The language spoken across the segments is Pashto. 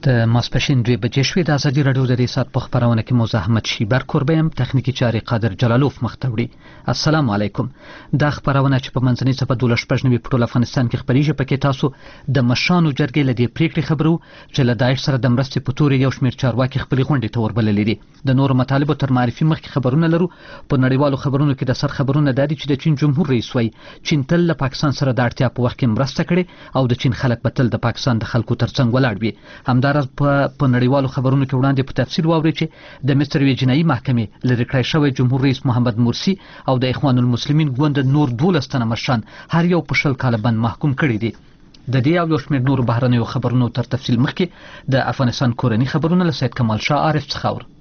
د ماسپښین 2 بجې شوې. د ازادي راډیو د دې ساعت په خپرونه کې موزه احمد شیبر کوربه یم، تخنیکی چارې قادر جلالوف مخ ته وړي. السلام علیکم. دا خپرونه چې په منځنۍ صفحه 12 په ټول افغانستان کې خپریږي، پکې تاسو د مشانو جرګې له دې پریکړې خبرو چې له داعش سره د مرستې په تور یو شمېر چارواکي خپلې غونډې ته وربللې دي. د نورو مطالبو تر معرفي مخکې خبرونه لرو. په نړیوالو خبرونو کې د سر خبرونه دادي چې د چین جمهور رئیس وایي چین تل له پاکستان سره د اړتیا په وخت کې مرسته کړې او د چین خلک به تل د پاکستان د خلکو ترڅنګ ولاړ وي. همداراز په نړیوالو خبرونو کې وړاندې په تفصیل واوري چې د مصر یوې جنایي محکمې لرې کړی شوی جمهور رئیس محمد مرسی او د اخوان المسلمین ګوند نور 12 تنه مشران هر یو په 20 کاله بند محکوم کړي دي. د دې او یو شمېر نورو بهرنیو خبرونو تر تفصیل مخکې د افغانستان کورني خبرونه له سید کمال شاه عارف څخه اورو.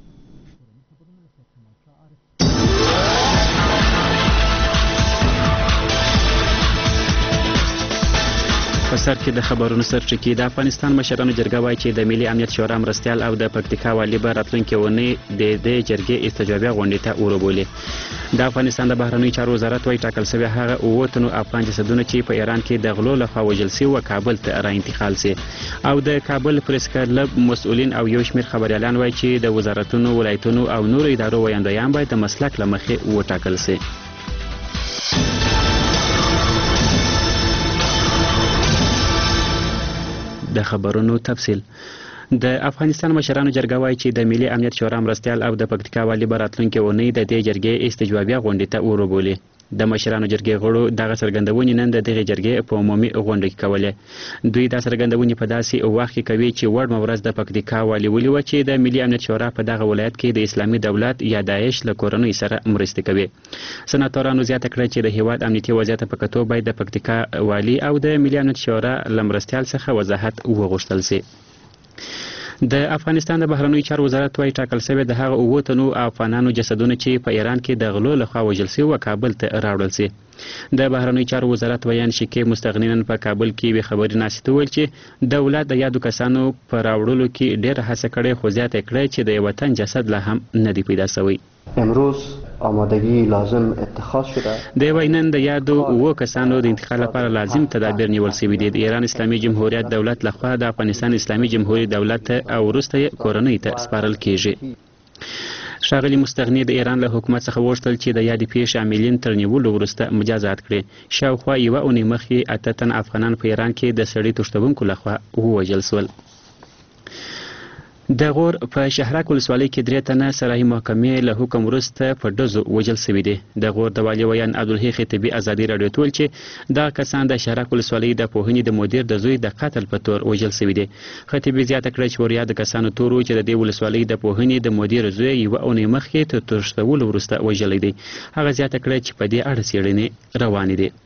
په سر کې د خبرونو سرچینې د افغانستان مشرانو جرګه وایي چې د ملي امنیت شورا مرستیال او د پکتیکا والي به راتلونکي اونۍ د دې جرګې استجابه غونډې ته وربولي. د افغانستان د بهرنیو چارو وزارت وایي ټاکل شوی هغه 9 تنو افغان جسدونه چې په ایران کې د غلو لخوا وژل شوي و کابل ته را انتقال شي. او د کابل پریس کلب مسؤلین او یو شمېر خبريالان وایي چې د وزارتونو ولایتونو او نورو ادارو ویاندویان باید د مسلک له مخې وټاکل شي. د خبرونو تفصیل. د افغانستان مشرانو جرګه وایي چې د ملي امنیت شورا مرستیال او د پکتیکا والي به راتلونکي اونۍ د دې جرګې استجوابیه غونډې ته وربولي. د مشرانو جرګې غړو دغه څرګندونې نن د دغې جرګې په عمومي غونډه کې کولې. دوی دا څرګندونې په داسې وخت کې کوي چې وړ مورز د پکتیکا والي ولي و چې د ملي امنیت شورا په دغه ولایت کې د اسلامي دولت یا داعش له کورنۍ سره مرستې کوي. سناتورانو زیاته کړه چې د هیواد امنیتي وضعیت په کتو باید د پکتیکا والي او د ملي امنیت شورا له مرستیال څخه وضاحت وغوښتل شي. د افغانستان د بهرنیو چارو وزارت وايي ټاکل شوی د هغه 9 تنو افغانانو جسدونه چې په ایران کې د غلو لخوا وژل شوي و کابل ته راوړل شي. د بهرنیو چارو وزارت ویان شکیب مستغنین په کابل کې به خبري ناشته ویل چې دولت د یادو کسانو په راوړلو کې ډېر هڅه کړې، خو زیاته کړې چې د وطن جسد لا هم نه دی پیدا شوی. امروز آمادگی لازم اتخاذ شده. د وینن د یادو 9 کسانو د انتقال لپاره لازم تدابیر نیول شوي دي. د ایران اسلامي جمهوریت دولت لخوا د افغانستان اسلامي جمهوریت دولت او وروسته کورنۍ ته سپارل کیږي. ښاغلي مستغني د ایران له حکومت څخه وغوښتل چې د یادې پیښې عاملین تر نیولو وروسته مجازات کړي. شاوخوا یوه اونۍ مخکې 8 تن افغانان په ایران کې د سړي تښتوونکو لخوا ووژل شول. د غور په شهرک ولسوالۍ کې 3 تنه سراحي محکمې له حکم وروسته په ډزو وژل شوي دي. د غور د والي ویان عبدالحی خطیبي ازادي راډیو ته ویل چې دا کسان د شهرک ولسوالۍ د پوهنې د مدیر د زوی د قتل په تور وژل شوي دي. خطیبي زیاته کړه چې وریا د کسانو تور چې د دې ولسوالۍ د پوهنې د مدیر زوی یوه اونۍ مخکې تر تښتولو وروسته وژلی دی. هغه زیاته کړه چې په دې اړه څېړنې روانې دي.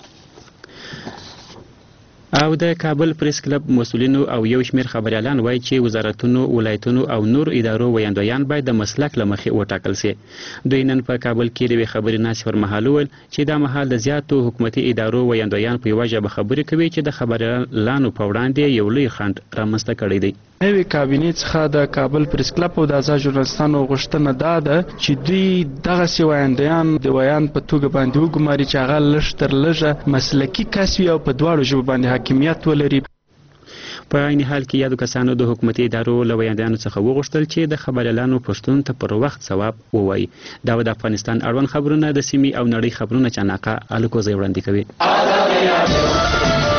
او د کابل پریس کلب مسؤلینو او یو شمېر خبريالان وایي چې وزارتونو ولایتونو او نور ادارو ویاندویان باید د مسلک له مخې وټاکل شي. دوی نن په کابل کې د خبري ناسې پر مهال وویل چې دا مهال د زیاتو حکومتي ادارو ویاندویان په یوه ژبه خبرې کوي چې د خبريالانو په وړاندې یو لوی خنډ رامنځته کړی دی. نوې کابینې څخه د کابل پریس کلب او د آزاد ژورنالستانو غوښتنه دا ده چې دوی دغسې ویاندویان د ویان په توګه باندې وګماري چې هغه لږ تر لږه مسلکي کس وي او په دواړو ژبو باندې حاکمیت ولري. په عین حال کې یادو کسانو د حکومتي ادارو له ویاندویانو څخه وغوښتل چې د خبريالانو پښتون ته پر وخت ځواب ووایي. دا د افغانستان اړوند خبرونه د سیمې او نړۍ خبرونه چناقه الکوزی وړاندې کوي.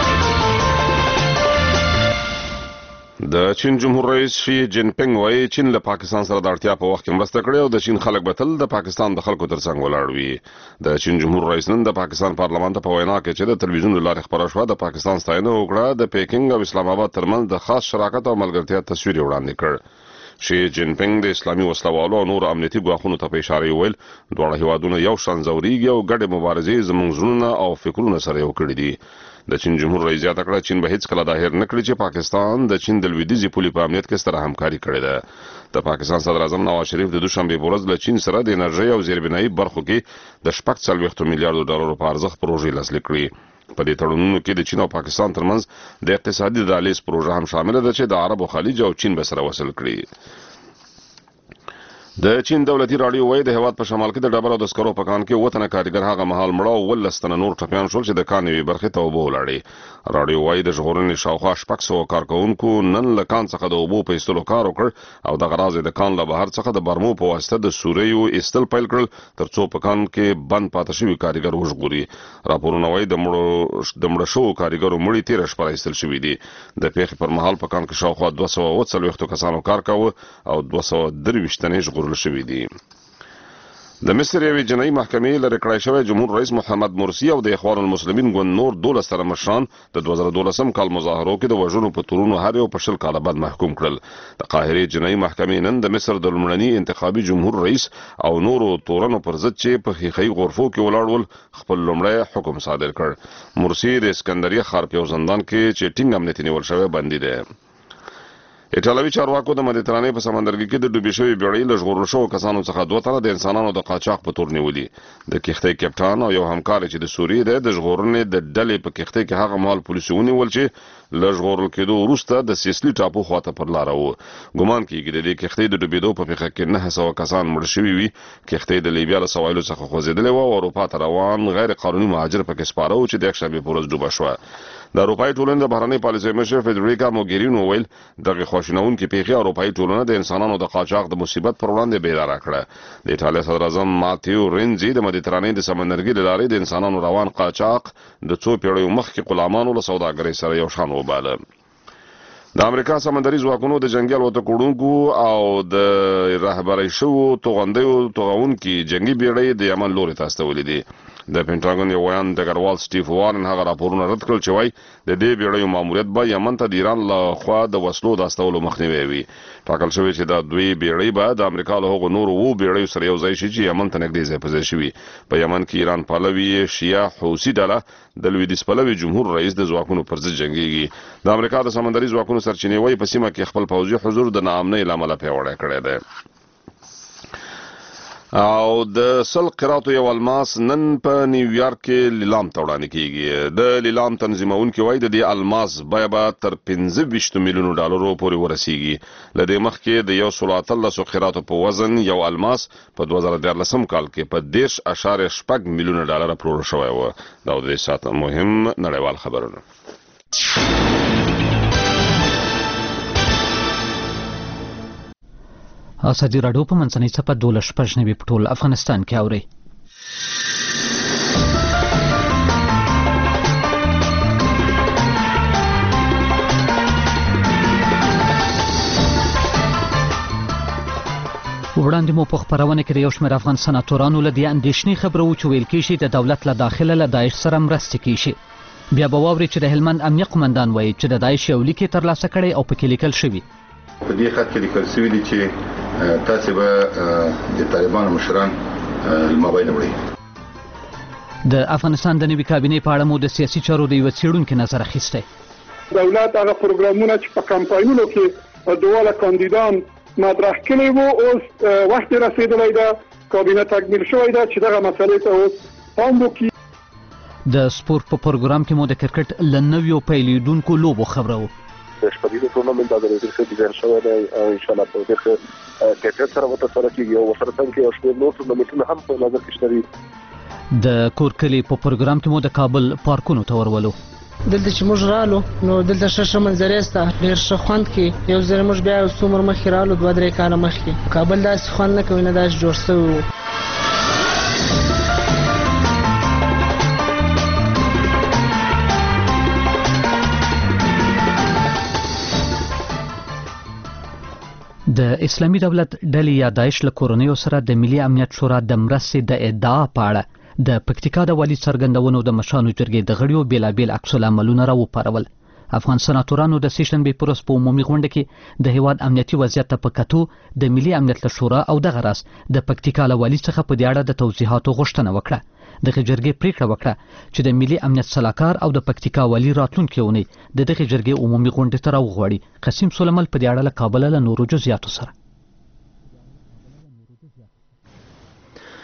د چین جمهور رئیس شي جین پینګ وایي چین له پاکستان سره د اړتیا په وخت کې مرسته کړې او د چین خلک به تل د پاکستان د خلکو ترڅنګ ولاړ وي. د چین جمهور رئیس نن د پاکستان پارلمان ته په وینا کې چې د تلویزیون له لارې خبره شوه د پاکستان ستاینه وکړه. د پیکینګ او اسلام آباد ترمنځ د خاص شراکت او ملګرتیا تصویر وړاندې کړ. شي جین پینګ د اسلامي وسلوالو او نور امنیتي ګواښونو ته په اشاره ویل دواړه هیوادونه یو شان ځورېږي او ګډې مبارزې زموږ زړونه او فکرونه سره یو کړي دي. د چین جمهور رئیس زیاته کړه چین به هیڅ کله ظاهر نه کړي چې پاکستان د چین د لویدیځي پولې په امنیت کې ستره همکاري کړې ده. د پاکستان صدر اعظم نواز شریف د دوشنبه په ورځ له چین سره د انرژي او زیربنایي برخو کې د 40 میلیارډ ډالرو په ارزښت پروژې لاسلیک کړې. په دې تړونونو کې د چین او پاکستان ترمنځ د اقتصادي دهلیز پروژه هم شامل ده چې د عرب خلیج او چین به سره وصل کړي. د چین دولتي راډیو وایي د هیواد په شمال کې د ډبرو د سکرو په کان کې وطن کارګر هغه مهال مړه او ولستنه نور ټپیان شول چې د کان یوې برخې ته اوبه ولاړې. راډیو وایي د ژغورنې شاوخوا 600 کارکونکو نن له کان څخه د اوبو په ایستلو کار وکړ او دغه راز د کان له بهر څخه د برمو په واسطه د سوریو ایستل پیل کړل ترڅو په کان کې بند پاتې شوي کارګر وژغوري. راپورونه وایي د مړه شوو کارګرو مړي 13 شپه ایستل شوي دي. د پیښې پر مهال په کان کې شاوخوا 240 کسانو کار کاوه او 223 تنې ژغورل شوي دي. د مصر یوې جنایي محکمې لرې کړی شوی جمهور رئیس محمد مرسي او د اخوان المسلمین ګوند نور 12 تنه مشران د 2012 کال مظاهرو کې د وژنو په تورونو هر یو په 10 کاله بعد محکوم کړل. د قاهرې جنایي محکمې نن د مصر د لومړني انتخابي جمهور رئیس او نورو تورنو پر ضد چې په خیخي غرفو کې ولاړ ول خپل لومړی حکم صادر کړ. مرسي د اسکندریه ښار په یو زندان کې چې ټینګ امنیتي نیول شوی بندي دی. ایټالوي چارواکو د مدیترانې په سمندرګي کې د ډوبې شوې بیړۍ له ژغورل شوو کسانو څخه 2 تنه د انسانانو د قاچاق په تور نیولي. د کښتۍ کپټان او یو همکار چې د سوریې دی د ژغورنې د ډلې په کښتۍ کې هغه مهال پولیسو ونیول چې له ژغورل کېدو وروسته د سیسلي ټاپو خواته پر لاره و. ګمان کېږي د دې کښتۍ د ډوبېدو په پیښه کې 900 کسان مړه شوي وي. کښتۍ د لیبیا له سواحلو څخه خوځېدلې وه او اروپا ته روان غیر قانوني مهاجر پکې سپاره و چې د یکشنبې په ورځ ډوبه شوه. د اروپایي ټولنې د بهرنۍ پالیسۍ مشر فدریکا موګیرینو وویل دغه خواشینونکې پیښې اروپایي ټولنه د انسانانو د قاچاق د مصیبت پر وړاندې بیداره کړه. د ایټالیا صدر اعظم ماتیو رینزي د مدیترانې د سمندرګي له لارې د انسانانو روان قاچاق د څو پیړیو مخکې غلامانو له سوداګرۍ سره یو شان وباله. د امریکا سمندري ځواکونو د جنگي الوتکوړونکو او د رهبرۍ شوو توغونکي جنگي بیړۍ د یمن لوري ته استولې دي. د پینټاګون یو ویان ډګروال سټیف وارن هغه راپورونه رد کړل چې وایي د دې بیړیو ماموریت به یمن ته د ایران له خوا د وسلو د استولو مخنیوی وي. ټاکل شوی چې د دوی بیړۍ به د امریکا له هغو نورو بیړیو سره یو ځای شي چې یمن ته نږدې ځای په ځای شوي. په یمن کې ایران پلوي شیعه حوثي ډله د لویدیځ پلوي جمهور رئیس د ځواکونو پر ضد جنګیږي. د امریکا د سمندري ځواکونو سرچینې وایي په سیمه کې خپل پوځي حضور د ناامنۍ له امله پیاوړی کړی دی. او د سل قراتو یو الماس نن په نیویارک کې لیلام ته وړاندې کیږي. د لیلام تنظیمونکي وایي د دې الماس بیه به تر 25 میلیونو ډالرو پورې ورسیږي. له دې مخکې د 113 قراتو په وزن یو الماس په 2013 کال کې په 10.8 میلیونه ډالر پلورل شوی و. دا د دې ساعت مهم نړیوال خبرونه. ازادي راډیو په منځنۍ څپه 12 په ټول افغانستان کې اوري. وړاندې مو په خبرونه کې د یو شمېر افغان سناتورانو له دې اندېښنې خبره و چې ویل کېږي د دولت له داخله له داعش سره مرستې کېږي. بیا به واورئ چې د هلمند امنیه قمندان وایي چې د داعش یو لیک یې ترلاسه کړی او پکې لیکل شوي په دې خط کې لیکل شوي دي چې تاسې به د طالبانو مشران المابین وړي. د افغانستان د نوي کابینې په اړه مو د سیاسي چارو د یوه څېړونکي نظر اخیستی. دولت هغه پروګرامونه چې په کمپاینونو کې دواړه کاندیدان مطرح کړي وو اوس وخت رسیدلی ده کابینه تکمیل شوی ده چې دغه مسلې ته اوس پام وکړي. د سپورت په پروګرام کې مو د کرکټ له نویو پیلېدونکو لوبو خبره و. د شپږیزه ټورنمنټ د ډېر ښه ډیزاین شوی دی او ان شاء الله په ډېر ښه کیفیت سره به ترسره کېږي او ورسره څنګه یو شمېر نور ټورنمنټونه هم په نظر کې شته دي. د کورکلي په پروګرام کې مو د کابل پارکونو ته ورولو. دلته چې موږ رالو نو دلته ښه منظرې سته ډېر ښه خوند کوي. یو ځل موږ بیا یو څومره مخکې رالو 2-3 کاله مخکې کابل داسې خوند نه کوي نه داسې جوړ شوی و. د اسلامي دولت ډلې یا داعش له کورنیو سره د ملي امنیت شورا د مرستې د ادعا په اړه د پکتیکا د والي څرګندونو د مشرانو جرګې د غړیو بیلابیل عکس العملونه راوپارول. افغان سناتورانو د سیشنبې په ورځ په عمومي غونډه کې د هیواد امنیتي وضعیت ته په کتو د ملي امنیت له شورا او دغه راز د پکتیکا له والي څخه په دې اړه د توضیحاتو غوښتنه وکړه. دغه جرګې پریکړه وکړه چې د ملي امنیت سلاکار او د پکتیکا والي راتلونکي اونۍ د دغه جرګې عمومي غونډې ته راوغواړي. قسیم سلیمل په دې اړه له کابل له نورو جزئیاتو سره.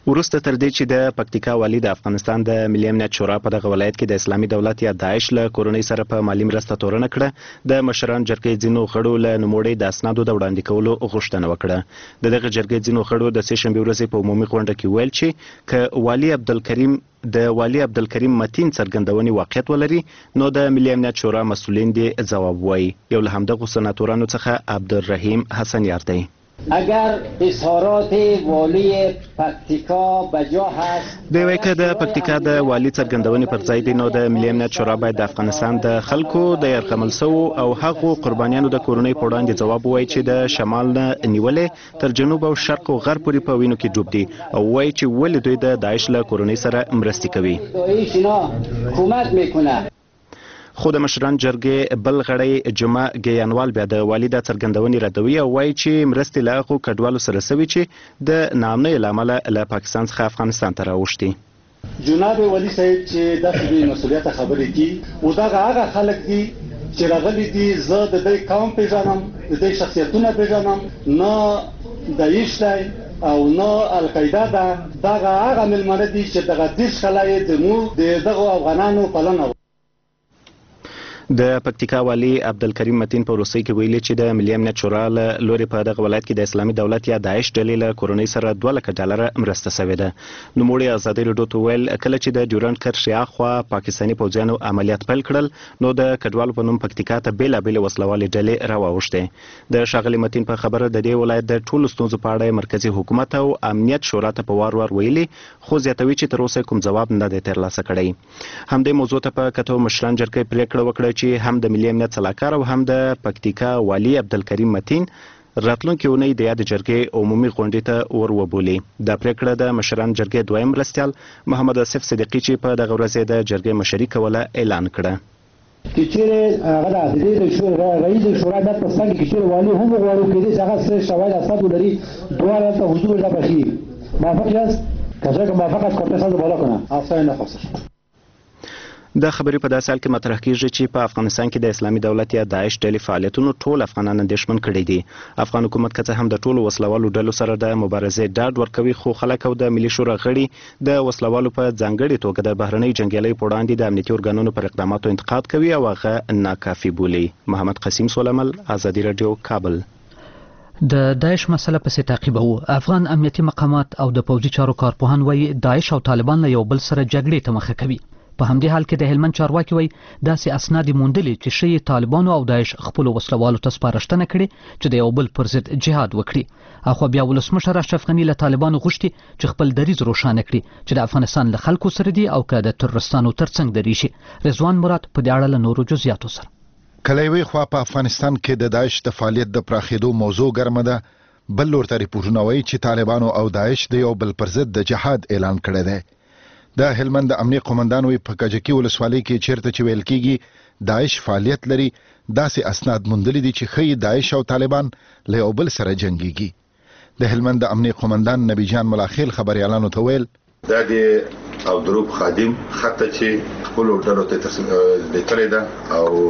وروسته تر دې چې د پکتیکا والی د افغانستان د ملي امنیت شورا په دغه ولایت کې د اسلامي دولت یا داعش له کورنۍ سره په مالی مرسته تورنه کړه د مشران جرګې ځینو غړو له نوموړي د اسنادو د وړاندې کولو غوښتنه وکړه د دغه جرګې ځینو غړو د سه شنبه ورځې په عمومي غونډه کې ویل چې ک والي عبدالکریم متین څرګندونې واقعیت ولري نو د ملي امنیت شورا مسؤلین دې ځواب وایي. یو له همدغو سناتورانو څخه عبدالرحیم حسنیار دی. اگر اظهارات والی پکتیکا بجا هست دی وایي که د پکتیکا د والی څرګندونې پر ځای دي نو د ملي امنیت شورا باید د افغانستان د خلکو د یرغمل شوو او هغو قربانیانو د کورنۍ په وړاندې ځواب ووایي چې د شمال نه نیولې تر جنوب او شرق او غرب پورې په وینو کې ډوب دي او وایي چې ولې دوی د داعش له کورنۍ سره مرستې کوي. داعش اینا حکومت میکنه. خو د مشران جرګې بل غړی جمعه ګیانوال بیا د والي د څرګندونې ردوي او وایي چې مرستې له هغو کډوالو سره سوي چې د ناامنۍ له امله له پاکستان څخه افغانستان ته راوښتي. جناب والي صاحب چې داسې بې مسؤلیته خبرې دي او دغه هغه خلک دي چې راغلي دي زه د دې قوم پیژنم د دې شخصیتونه پیژنم نه داعش دی او نه القاعده ده دغه هغه ملمنه دي چې دغه دیش خلای د دغه افغانانو پلنه. د پکتیکا والی عبدالکریم متین په وروستۍ کې ویلي چې د ملي امنیت شورا له لوري په دغه ولایت کې د اسلامي دولت یا داعش ډلې له کورنۍ سره $2,00,000 مرسته شوې ده. نوموړي ازادي راډیو ته ویل کله چې د ډیورنډ کرښې اخوا پاکستاني پوځیانو عملیات پیل کړل نو د کډوالو په نوم پکتیکا ته بېلابېلې وسلوالې ډلې راواوښتې. د ښاغلي متین په خبره د دې ولایت د ټولو ستونزو په اړه مرکزي حکومت او امنیت شورا ته په وار ویلي خو زیاتوي چې تر اوسه کوم ځواب نه دی ترلاسه کړی. همدې موضوع ته په کتو مشران جرګې پریکړه وکړه چې هم د ملي امنیت صلاحکار او هم د پکتیکا والی عبدالکریم متین راتلونکي اونۍ د یاد جرګې عمومي غونډې ته ور وبولي. دا پریکړه د مشران جرګې دویم مرستیال محمد اسف صدیقي چې په دغه ورځ د جرګې مشري کوله اعلان کړه. که چیرې هغه د عدلیې رئیس شورا د پرسنګ کې چیرې والی هم غواړو کې دې هغه څه شواهد اسناد ولري دواړه ته حضور لا بشي موافق یاست که موافقت کوته ساز بالا کنه افسانه نخواست. دا خبرې په داسې حال کې مطرح کیږي چې په افغانستان کې د اسلامي دولت یا داعش ډلې فعالیتونو ټول افغانان اندېښمن کړي دي. افغان حکومت که څه هم د ټولو وسلوالو ډلو سره د مبارزې ډاډ ورکوي خو خلک او د ملي شورا غړي د وسلوالو په ځانګړې توګه د بهرنۍ جنګیالیو په وړاندې د امنیتي ارګانونو پر اقداماتو انتقاد کوي او هغه ناکافي بولي. محمد قسیم سولمل، ازادي راډیو، کابل. د داعش مسله پسې تعقیبو. افغان امنیتي مقامات او د پوځي چارو کارپوهان وایي داعش او طالبان له یو بل سره جګړې ته مخه کوي. په همدې حال کې د هلمند چارواکي وایي داسې اسناد موندلې چې ښیي طالبانو او داعش خپلو وسلوالو ته سپارښتنه کړې چې د یو بل پر ضد جهاد وکړي. اخوا بیا ولسمشر اشرف غني له طالبانو غوښتي چې خپل دریځ روښانه کړي چې د افغانستان له خلکو سره دي او که د ترورستانو ترڅنګ دریشي. رضوان مراد په دې اړه له نورو جزئیاتو سره. کله یوې خوا په افغانستان کې د داعش د فعالیت د پراخېدو موضوع ګرمه ده، بل لور ته ریپورټونه وایي چې طالبانو او داعش د یو بل پر ضد د جهاد اعلان کړی دی. د هلمند امنیه قومندان وی په کجکی ولسوالۍ کې چیرته چې ویل کېږي داعش فعالیت لري داسې اسناد موندلي دي چې ښیي داعش او طالبان له یو بل سره جنګیږي. د هلمند امنیه قومندان نبی جان ملاخیل خبريالانو ته ویل دا د او دروب خادم خطه چې خپل ډلو ته لیکلې ده او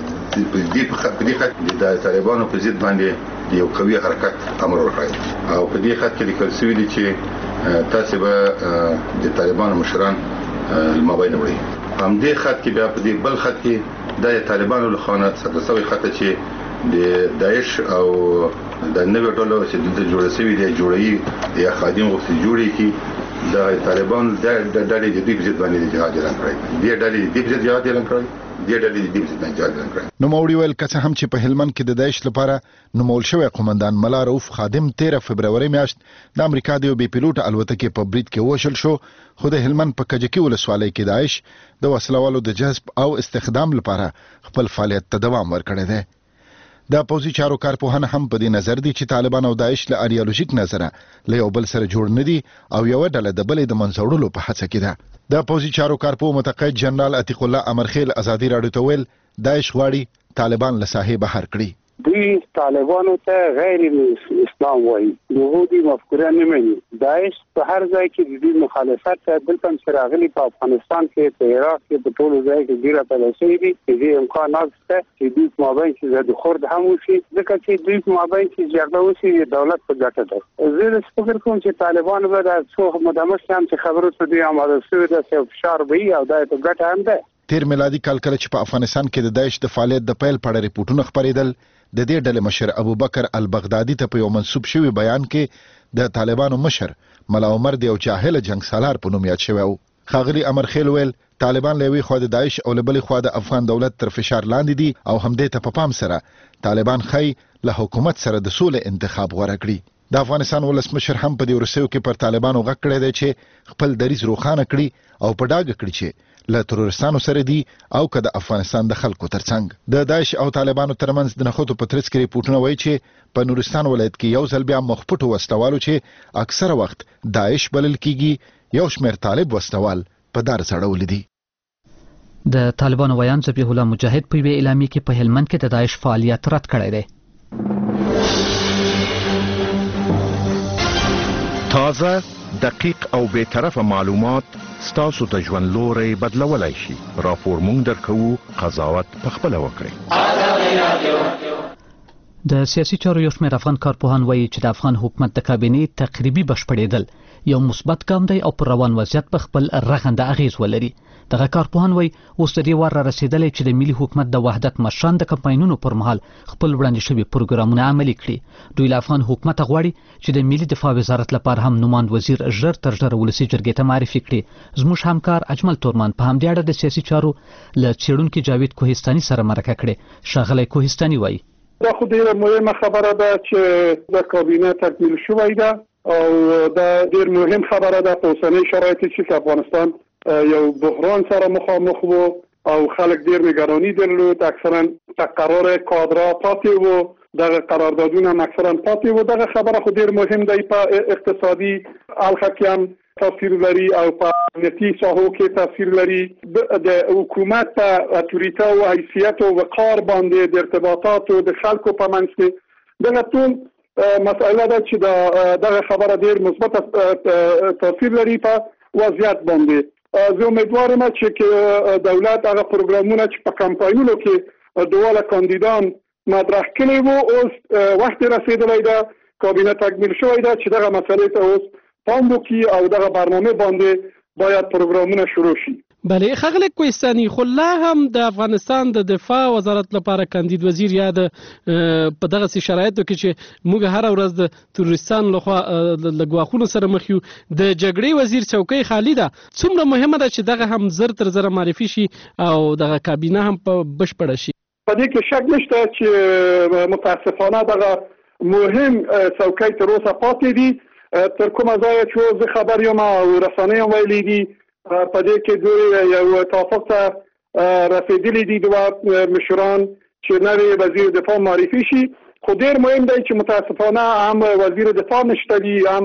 په دې خط د طالبانو په ضد باندې یو قوي حرکت امر ورکړی او په دې خط کې لیکل شوی دی چې تاسو به د طالبانو مشران المابین وړي. هم دې خط کې بیا په دې بل خط کې د طالبانو له خوا څخه سوي خط چې د داعش او د نوې ډلو چې د جوړ شوی دی جوړي یا خادم غوښتي جوړي کې د طالبان د ډلې د دې بجټ باندې جهاد اعلان کړی. د ډلې د بجټ جهاد اعلان کړی. د ډلې د بجټ باندې جهاد اعلان کړی. نو موري ویل که څه هم چې په هلمند کې د داعش لپاره نومول شوی قومندان ملا رؤف خادم 13 فبرवरी میاشت د امریکا د یو بي پيلوټ الوتکې په برید کې وشل شو، خو د هلمند په کجکی ولسوالۍ کې داعش د وسلوالو د جذب او استخدام لپاره خپل فعالیت ته دوام ورکړی دی. د پوځي چارو کارپوهان هم په دې نظر دي چې طالبان او داعش له ایډیالوژیک نظره له یو بل سره جوړ نه دي او یو ډله د بلې د منځوړلو په هڅه کې ده. د پوځي چارو کارپوه متقاعد جنرال عتیق الله امرخیل ازادي راډیو ته ویل داعش غواړي طالبان له ساحې بهر کړي. دوی طالبانو ته غیر اسلام وایي، یهودي مفکوره نه مني. داعش په هر ځای کې د دې مخالفت ته دلته چې راغلي په افغانستان کې، په عراق کې، په ټولو ځای کې ډیره پیدا شوې دي. دې امکانات شته چې دوی په مابین کې زیات خورد هم وشي، ځکه چې دوی په مابین کې جګړه وشي د دولت په ګټه ده. زه فکر کوم چې طالبان به د څو مدمر هم چې خبرو ته دوی آماده شوي ده چې فشار به وي او دا په ګټه هم ده. تیر میلادي کال کله چې په افغانستان کې د داعش د فعالیت د پیل په اړه ریپورتونه خپرېدل، د دې ډلې مشر ابوبکر البغدادي ته په یو منسوب شوی بیان کې د طالبانو مشر ملا عمر د یو جاهل جنگ سالار په نوم یاد شوی و. ښاغلي امرخیل ویل طالبان له یوې خوا د داعش او له بلې خوا د افغان دولت تر فشار لاندې دي او همدې ته په پام سره طالبان ښایي له حکومت سره د سولې انتخاب غوره کړي. د افغانستان ولسمشر هم په دې وروستیو کې پر طالبانو غږ کړی دی چې خپل دریځ روښانه کړي او په ډاګه کړي چې له ترورستانو سره دي او که د افغانستان د خلکو ترڅنګ. د داعش او طالبانو ترمنځ د نښتو په ترڅ کې ریپورټونه وایي چې په نورستان ولایت کې یو ځل بیا مخپټو وسلوالو چې اکثره وخت داعش بلل کیږي، یو شمېر طالب وسلوال په دار ځړولي دي. د طالبانو ویان ذبیح الله مجاهد په یوې اعلامیه کې په هلمند کې د داعش فعالیت رد کړی دی. تازه، دقیق او بی‌طرفه معلومات ستاسو د ژوند لوري بدلولای شي. راپور مونږ درکوو، قضاوت پخپله وکړئ. د سیاسي چارو یو شمېر افغان کارپوهان وایي چې د افغان حکومت د کابینې تقریبي بشپړېدل یو مثبت ګام دی او پر روان وضعیت په خپل رغنده اغیز ولري. دغه کارپوهان وایي اوس د دې وار را رسېدلی چې د ملي حکومت د وحدت مشران د کمپاینونو پر مهال خپل وړاندې شوي پروګرامونه عملي کړي. دوی له افغان حکومت غواړي چې د ملي دفاع وزارت لپاره هم نوماند وزیر ژر تر ژره ولسي جرګې ته معرفي کړي. زموږ همکار اجمل تورمان په همدې اړه د سیاسي چارو له څېړونکي جاوید کوهستاني سره مرکه کړې. ښاغلی کوهستاني وایي دا خو ډیره مهمه خبره ده چې د کابینه تکمیل شوی ده او دا ډیر مهم خبره ده په اوسنۍ شرایطو کې افغانستان یو بحران سره مخامخ وو او خلک ډیر نگرانی درلود. اکثرا تقرار کادرا پاتې وو، دغه قراردادونه اکثرا پاتې وو. دغه خبره خو ډیر مهم دی په اقتصادي اړخ کې هم تاثیر لري او په امنیتي ساحو کې تاثیر لري. د حکومت په اتوریته او حیثیت او وقار باندې د ارتباطات او د خلکو په منځ کې دغه ټول مسئله ده چې دغه خبره ډیر مثبت تاثیر لري په وضعیت باندې. زه امیدوارم چې دولت هغه پروګرامونه چې په کمپاینونو کې دواړه کاندیدان مطرح کړي وو اوس وخت رسیدلی ده، کابینه تکمیل شوی ده چې دغه مسئله ته اوس پام وکړي او دغه برنامه باندې باید پروګرامونه شروع شي. بله ښاغلی کوهستاني، خو لا هم د افغانستان د دفاع وزارت لپاره کاندید وزیر یا د په دغسې شرایطو کې چې موږ هره ورځ د تروریستانو لخوا له ګواښونو سره مخ یو، د جګړې وزیر چوکۍ خالي ده. څومره مهمه ده چې دغه هم زر تر زره معرفي شي او دغه کابینه هم په بشپړه شي؟ په دې کې شک نشته چې متاسفانه دغه مهم چوکۍ تر اوسه پاتې دي. تر کومه ځایه چې زه خبر یم او رسنۍ هم ویلي دي په دې کې دوی یو توافق ته رسېدلي دي دوه مشران چې نوی وزیر دفاع معرفي شي. خو ډېر مهم دی چې متاسفانه هم وزیر دفاع نشته دي، هم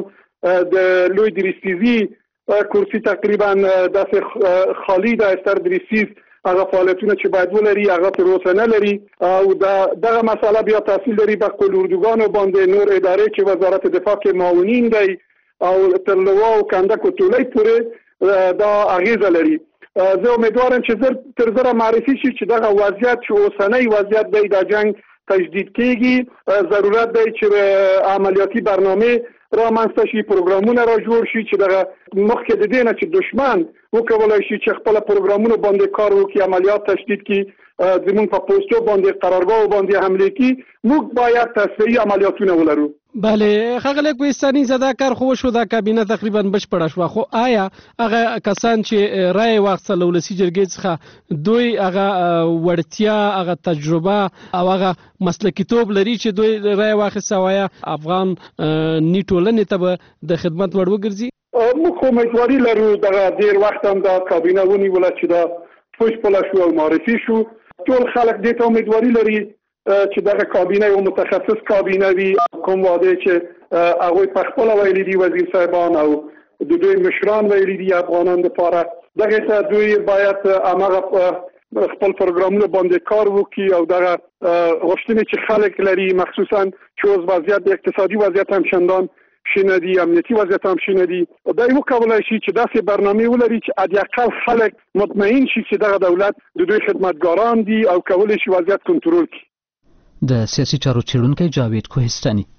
د لوی دریسیزي کرسي تقریبا داسې خالی ده. استر دریسیز هغه فعالیتونه چې باید ولري هغه تر اوسه نه لري او دغه مسله بیا تاثیر لري په خپل اردوګانو باندې. نور ادارې چې وزارت دفاع کې معاونین دی او تر لوا او کندک او تولی پورې دا اغیزه لري. زه امیدوارم چې زر تر زره معرفي شي چې دغه وضعیت چې اوسنی وضعیت دی د جنگ تجدید کیږي. ضرورت دی چې عملیاتي برنامه را منځته شي، پروګرامونه را جوړ شي چې دغه مخکې د دې نه چې دشمن وکولای شي چې خپل پروګرامونه باندې کار وکړي، عملیات تشدید کړي، زموږ په پوسټو باندې قرارګاه باندې حمله کړي. موږ باید تصفیهي عملیاتونه ولرو. بله ښاغلی کوهستاني، دا کار خو وشو، دا کابینه تقریبا بشپړه شوه، خو آیا هغه کسان چې رایې واخیستله ولسي جرګې څخه دوی هغه وړتیا، هغه تجربه او هغه مسلکیتوب لري چې دوی رایې واخیسته او آیا افغان ني ټولنې ته به د خدمت وړ وګرځي؟ موږ خو امیدواري لرو. دغه ډېر وخت هم دا کابینه ونیوله چې دا بشپړه شو او معرفي شو. ټول خلک دې ته امیدواري لري چې دغه کابینه یو متخصص کابینه وي. کوم واده چې هغوی په خپله ویلي دي وزیر صاحبان او د دوی مشران ویلي دي افغانان دپاره، دغې ته دوی باید هماغه خپل پروګرامونه باندې کار وکړي او دغه غوښتنې چې خلک لري مخصوصا چې اوس وضعیت اقتصادي وضعیت هم چندان شینه دي امنیتي وضعیت هم شینه دي دا یو کولای شي چې داسې برنامه ولري چې حداقل خلک مطمئن شي چې دغه دولت د دوی خدمتګاران دي او کولای شي وضعیت کنټرول کړي د سیاسي چارو څېړونکی جاوید کوهستاني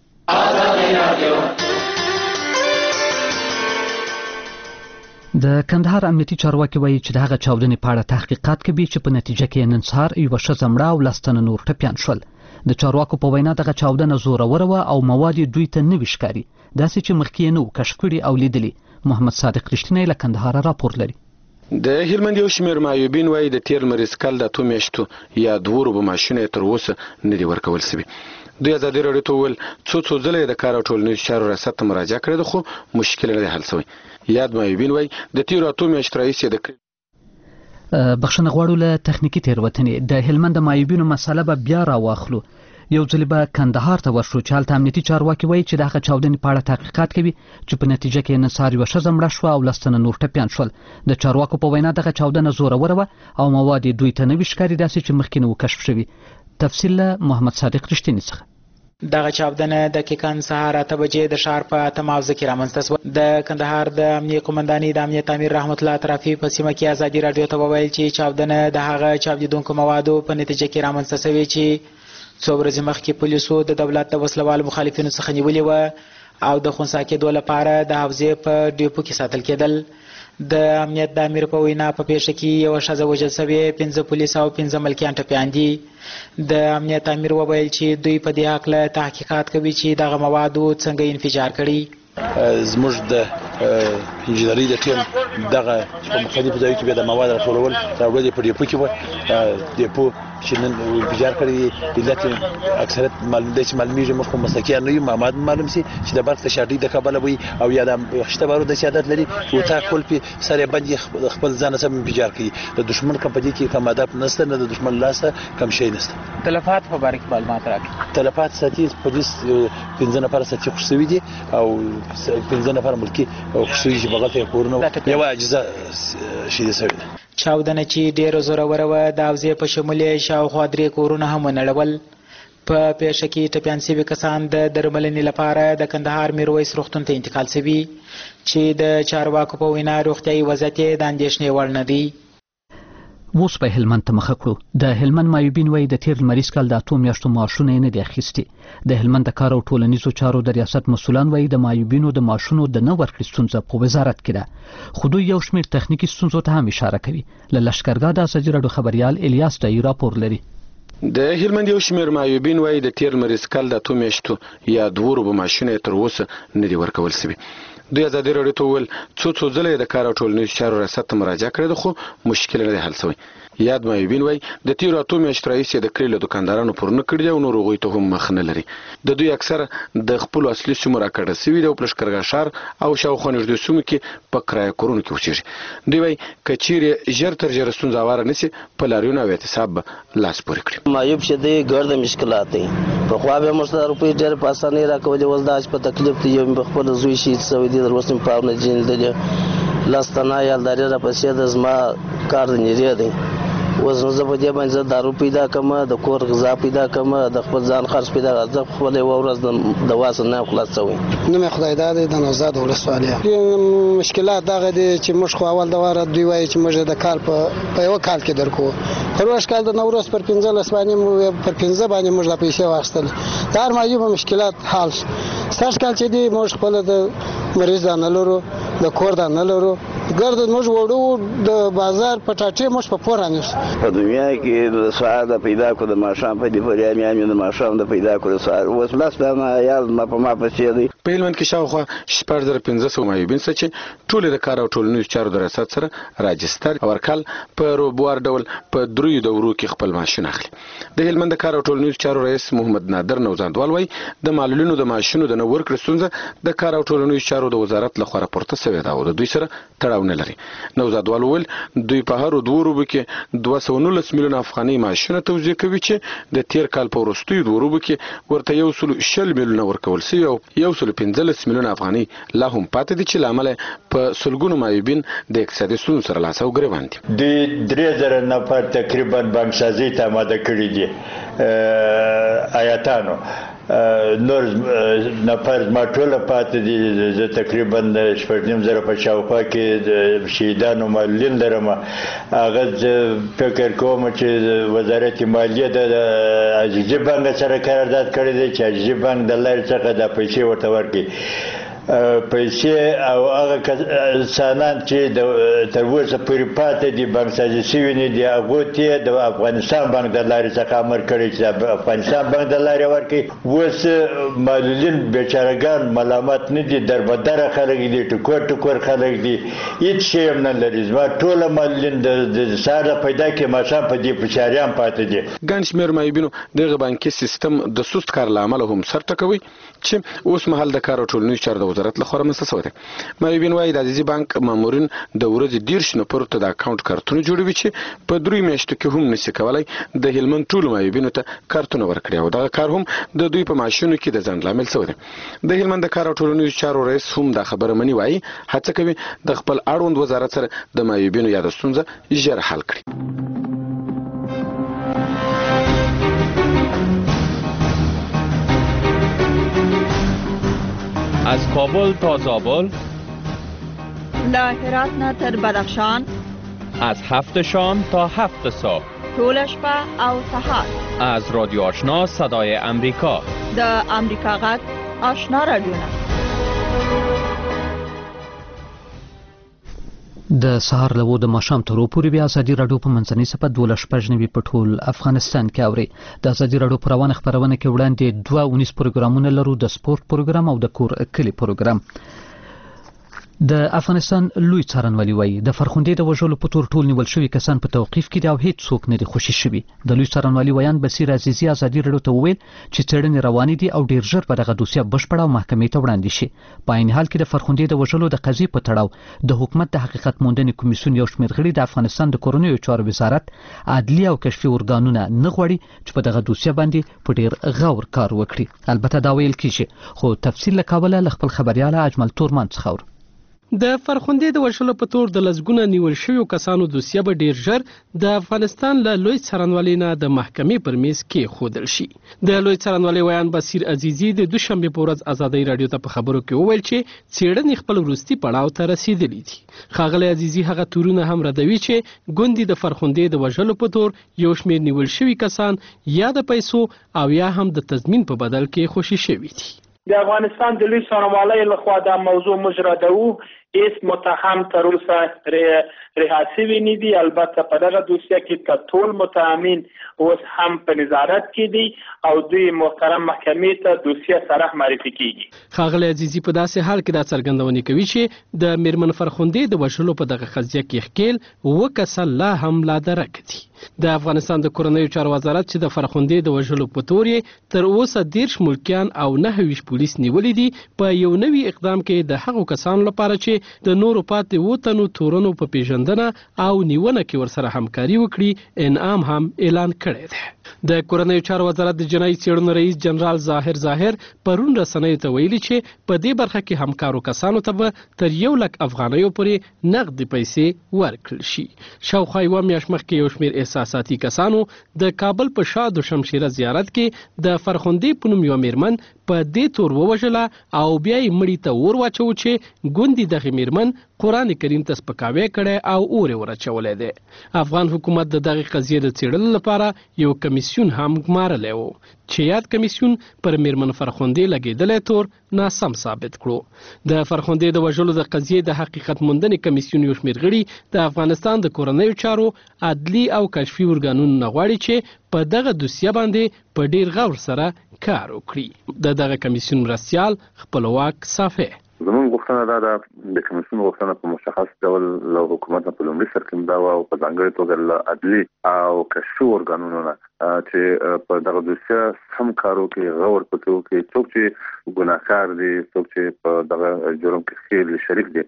د کندهار امنیتي چارواکي وایي چې دغه چاودنې په اړه تحقیقات کوي چې په نتیجه کې نن سهار یوه ښځه مړه او 10 تنه نور ټپیان شول. د چارواکو په وینا دغه چاودنه زوروره وه او مواد دوی ته نوي ښکاري داسې چې مخکې یې نه وو کشف کړي او لیدلي. محمد صادق رښتینی له کندهاره راپور لري. د هلمند یو شمېر معیوبین وایي د تیر لمریز کال د 2 میاشتو یا 2 روبماشونه تر اوسه نه دي ورکول شوي. دوی ازادي راډیو ته وویل څو ځله د کار او ټولنیزو چارو ریاست ته مراجعه کړې ده خو مشکل نه دی حل شوی. یاد معیوبین وایي د تیرو 2 میاشتو راهیسې د بخښنه غواړو له تخنیکي تېروتنې د هلمند د معیوبینو مسله به بیا راواخلو. یو ځل به کندهار ته ورشو چې هلته امنیتي چارواکي وایي چې دغه چاودنې په اړه تحقیقات کوي چې په نتیجه کې نن سهار یوه ښځه مړه شوه او 10 تنه نور ټپیان شول. د چارواکو په وینا دغه چاودنه زوروره وه او مواد یې دوی ته نوي ښکاري داسې چې مخکې نه وو کشف شوي. تفصیل له محمد صادق رښتیني څخه. دغه چاودنه دقیقاً سهار 8 بجې د ښار په تماوزه کې رامنځته شوه. د کندهار د امنیه قومندانۍ د امنیت امیر رحمت الله اطرافي په سیمه کې ازادي راډیو ته وویل چې چاودنه د هغه چاودیدونکو موادو په نتیجه کې رامنځته شوې چې څو ورځې مخکې پولیسو د دولت د وسلوالو مخالفینو څخه نیولې وه او د خنثی کېدو لپاره د حوزې په ډیپو کې ساتل کېدل. د امنیت د امیر په وینا په پیښه کې یوه ښځه وژل شوې، 15 پولیس او 15 ملکیان ټپیان دي. د امنیت امیر وویل چې دوی په دې هکله تحقیقات کوي چې دغه موادو څنګه انفجار کړي. زموږ د انجنیري د ټیم دغه په مختلفو ځایو کې به د مواد راټولول راوړل په ډیپو کې و ډیپو چې نن انفجار کړی علت اکثریت معلوم دی چې معلومیږي موږ کوم مسلکیان نه یو معلوم سي چې د برق تشادی د کابل وي او یا د خشته بارو د سیادت لري او تا کول په سره باندې خپل ځان سم انفجار کوي. د دشمن کمپنی کې کوم هدف نشته نه د دشمن لاسه کم شي نشته. تلفات په باره کې معلومات راکړي. تلفات ساتي پولیس 15 نفر ساتي خوشوي دي او 15 نفر ملکی خوشوي چې بغلته کورونه یو اجزا شي دي سوي. چاودنه چې ډیره زوروره وه د حوزې په شمول یې شاوخوا 3 کورونه هم ونړول. په پیښه کې ټپیان شوي کسان د درملنې لپاره د کندهار میرویس روغتون ته انتقال شوي چې د چارواکو په وینا روغتیایي وضعیت یې د اندېښنې وړ نه دی. اوس به هلمند ته مخه کړو. د هلمند معیوبین وایي د تیر لمریز کال د 8 میاشتو معاشونه یې نه دي اخیستي. د هلمند د کار او ټولنیزو چارو د ریاست مسؤلان وایي د معیوبینو د معاشونو د نه ورکړې ستونزه په وزارت کې ده. خو دوی یو شمېر تخنیکي ستونزو ته هم اشاره کوي. له لښکرګاه د ازادي راډیو خبریال الیاس دایي راپور لري. د هلمند یو شمېر معیوبین وایي د تیر لمریز کال د 2 میاشتو یا 2 روبماشونه تر اوسه نه دي ورکول شوي. دوی ازادي راډیو ته وویل څو ځله د کار او ټولنیزو چارو ریاست ته مراجعه کړې ده خو مشکل نه دی حل شوی. یاد معیوبین وایي د تیرو 8 میاشتو راهیسې د کلي له دوکاندارانو پورونه کړي دي او نور هغوی ته هم مخ نه لري. د دوی اکثره د خپلو اصلي سیمو راکړه شوي دي او په لښکرګاه ښار او شاوخوا نږدې سیمو کې په کرایه کورونو کې اوسېږي. دوی وایي که چیرې ژر تر ژره ستونزه هواره نه شي په لاریون او اعتصاب به لاس پورې کړي. معیوب چې دی ګرده مشکلات دي. پخوا به موږ ته روپۍ ډېرې په اسانۍ راکولې، اوس دا چې په تکلیف دی. یو مې په خپل زوی شهید شوی دی، اوس مې په اونه جین دی 10 تنه یالداري راپسې ده. زما کار د نیرې دی. اوس زه په دې باندې دارو پیدا کوم، د کور غذا پیدا کوم، د خپل ځان خرڅ پیدا کوم. زه خپل یو ورځ د واسه نه خلاص شوی. نو مې خدای دا د نوزاد ولسوالۍ مشکلات دغه دي چې موږ خو اول د واره دوی وایي چې موږ د کال په یو کال کې درکو. پروش کال د نوروز پر 15 باندې پر 15 باندې موږ د پیسې واخیستل. دا هر مایوب مشکلات حل ساس کال چې دی موږ خپل د مریض نه لرو، د کور نه لرو، ګرد موږ وړو د بازار پټاټې موږ په پور نه په دنیا کې د ساعت پیدا کو د ماشام په دی پورې امي د ماشام د پیدا کو ساعت اوس لاس نه یال ما په څه دی. په هلمند کې شاوخوا 1500 معیوبین چې ټول د کار او ټولنیزو چارو د ریاست سره راجستر او ورکل په روبوار ډول په 3 دورو کې خپل ماشین اخلي. د هلمند کار او ټولنیزو چارو رئیس محمد نادر نوزاندوال وایي د معلولینو د ماشینو د نه ورکړې ستونزه د کار او ټولنیزو چارو د وزارت لخوا راپورته شوې ده او د دوی سره تړاو پړاو نه لري. نوزادوال وویل دوی په هر 2 روبو کې 219 میلیون افغاني معاشونه توزیع کوي چې د تیر کال په وروستیو 2 روبو کې ورته 160 میلیون ورکول شوی او 115 میلیون افغاني لا هم پاتې دي چې لامل په سلګونو معیوبین د اقتصادي ستونزو سره لاس او ګریوان دي. د 3000 نفر تقریبا بانکسازي ته آماده کړي دي آیاتانو نور نفر ما ټوله پاتې دي. زه تقریبا 8.5 په شاوخوا کې د شهیدانو معلولین لرم. هغه فکر کوم چې وزارت مالیه د عزیزي بانک سره قرارداد کړی دی چې عزیزي بانک د لارې څخه د پیسې ورته ورکړي. پیسې او هغه کسانان چې تر اوسه پورې پاتې دي بانکسازي شوي نه دي هغو ته د افغانستان بانک د لارې څخه امر کړی چې د افغانستان بانک د لارې ورکړي. اوس معلولین بیچارهګان ملامت نه دي، دربدره خلک دي، ټکور ټکور خلک دي، هېڅ شی هم نه لري. زما ټوله معلولین د سهار نه پیدا کې ماښام په دې فشاریان پاتې دي. ګڼ شمېر معیوبینو دغه بانکي سیستم د سست کار له امله هم سر ټکوي چې اوس مهال د کار او ټولنیزو چارو د وزارت لخوا رامنځته شوی دی. معیوبین وایي د عزیزي بانک مامورین د ورځې 10 نفرو ته د اکاونټ کارتونه جوړوي چې په 3 میاشتو کې هم نشي کولای د هلمند ټولو معیوبینو ته کارتونه ورکړي او دغه کار هم د دوی په معاشونو کې د ځنډ لامل شوی دی. د هلمند د کار او ټولنیزو چارو رئیس هم دا خبره مني، وایي هڅه کوي د خپل اړوند وزارت سره د معیوبینو یاد ستونزه ژر حل کړي. از کابل تا زابل، له هرات نه تر بدخشان، از 7 شام تا 7 صبح، طول شپه او سهار، از رادیو آشنا صدای امریکا، د امریکا غږ آشنا رادیوونه. د سهار له 2 د ماښام تر پورې بیا ازادي راډیو په منځنۍ صفحه 12 په ټول افغانستان کې اوري. د ازادي راډیو پر روانه خبرونه کې وړاندې 2 پروګرامونه لرو، د سپورت پروګرام او د کور کلی پروګرام. د افغانستان لوی څارنوالي وایي د فرخندې د وژلو په تور ټول نیول شوي کسان په توقیف کې دي او هیڅ څوک نه دي خوشي شوي. د لوی څارنوالي ویان بصیر عزیزي ازادي راډیو ته وویل چې څېړنې روانې دي او ډیر ژر به دغه دوسیه بشپړه او محکمې ته وړاندې شي. په عین حال کې د فرخندې د وژلو د قضیې په تړاو د حکومت د حقیقت موندنې کمیسیون یو شمېر غړي د افغانستان د کورنیو چارو وزارت عدلي او کشفي ارګانونه نه غواړي چې په دغه دوسیه باندې په ډیر غور کار وکړي. البته دا ویل کیږي خو تفصیل له کابل له خپل خبريال اجمل تورمان څخه د فرخندې د وژلو په تور د لسګونه نیول شویو کسانو دوسیه به ډیر ژر د افغانستان له لوی څارنوالۍ نه د محکمې پر میز کېښودل شي. د لوی څارنوالۍ ویان بصیر عزیزي د دوشنبه په ورځ ازادي راډیو ته په خبرو کې وویل چې څېړنې خپل وروستي پړاو ته رسیدلې دي. ښاغلی عزیزي هغه تورونه هم ردوي چې ګوندې د فرخندې د وژلو په تور یو شمېر نیول شوي کسان یا د پیسو او یا هم د تضمین په بدل کې خوشي شوي دي. د افغانستان د لوی څارنوالۍ لخوا دا موضوع مجردو هیڅ متهم تر اوسه رها شوي نه دي. البته په دغه دوسیه کې ټول متهمین اوس هم په نظارت کې دي او دوی محترم محکمې ته دوسیه سره معرفي کیږي. ښاغلی عزیزي په داسې حال کې دا څرګندونه کوي چې د میرمن فرخندې د وژلو په دغه قضیه کې ښکیل 2 کسه لا هم لا درک دي. د افغانستان د کورنیو چارو وزارت چې د فرخندې د وژلو په تور یې تر اوسه 10 ملکیان او 9 پولیس نیولې دي په یو نوي اقدام کې د هغو کسانو لپاره چې د نورو پاتې 2 تنو تورنو په پیژندنه او نیونه کې ورسره همکاري وکړي انعام هم اعلان کړی دی. د کورنیو چارو وزارت د جنایي څېړنو رئیس جنرال ظاهر پرون رسنیو ته ویلي چې په دې برخه کې همکارو کسانو ته به تر 1 لک افغانیو پورې نقدي پیسې ورکړل شي. شاوخوا 1 میاشت مخکې یو شمېر احساساتي کسانو د کابل په شاد و شمشیره زیارت کې د فرخندې په نوم یوه میرمن په دې تور ووژله او بیا یې مړي ته اور واچو چې ګوندې دغې میرمن قرآن کریم ته سپکاوی کړی او اور یې ورچولی دی. افغان حکومت د دغې قضیې د څېړلو لپاره یو کمیسیون هم ګمارلی و چې یاد کمیسیون پر میرمن فرخندې لګېدلی تور ناسم ثابت کړو. د فرخندې د وژلو د قضیې د حقیقت موندنې کمیسیون یو شمېر غړي د افغانستان د کورنیو چارو عدلي او کشفي ارګانونو نه غواړي چې په دغه دوسیه باندې په ډیر غور سره کار وکړي. د دغه کمیسیون مرستیال خپلواک صافی زموږ غوښتنه دا ده د کمیسیون غوښتنه په مشخص ډول له حکومت نه په لومړي سر کې دا او په ځانګړې توګه له عدلي او کشفي ارګانونو نه چې په دغه دوسیه هم کار وکړي، غور پکې وکړي. څوک چې ګناهکار دي، څوک چې په دغه جرم کې ښکېل شریک دي،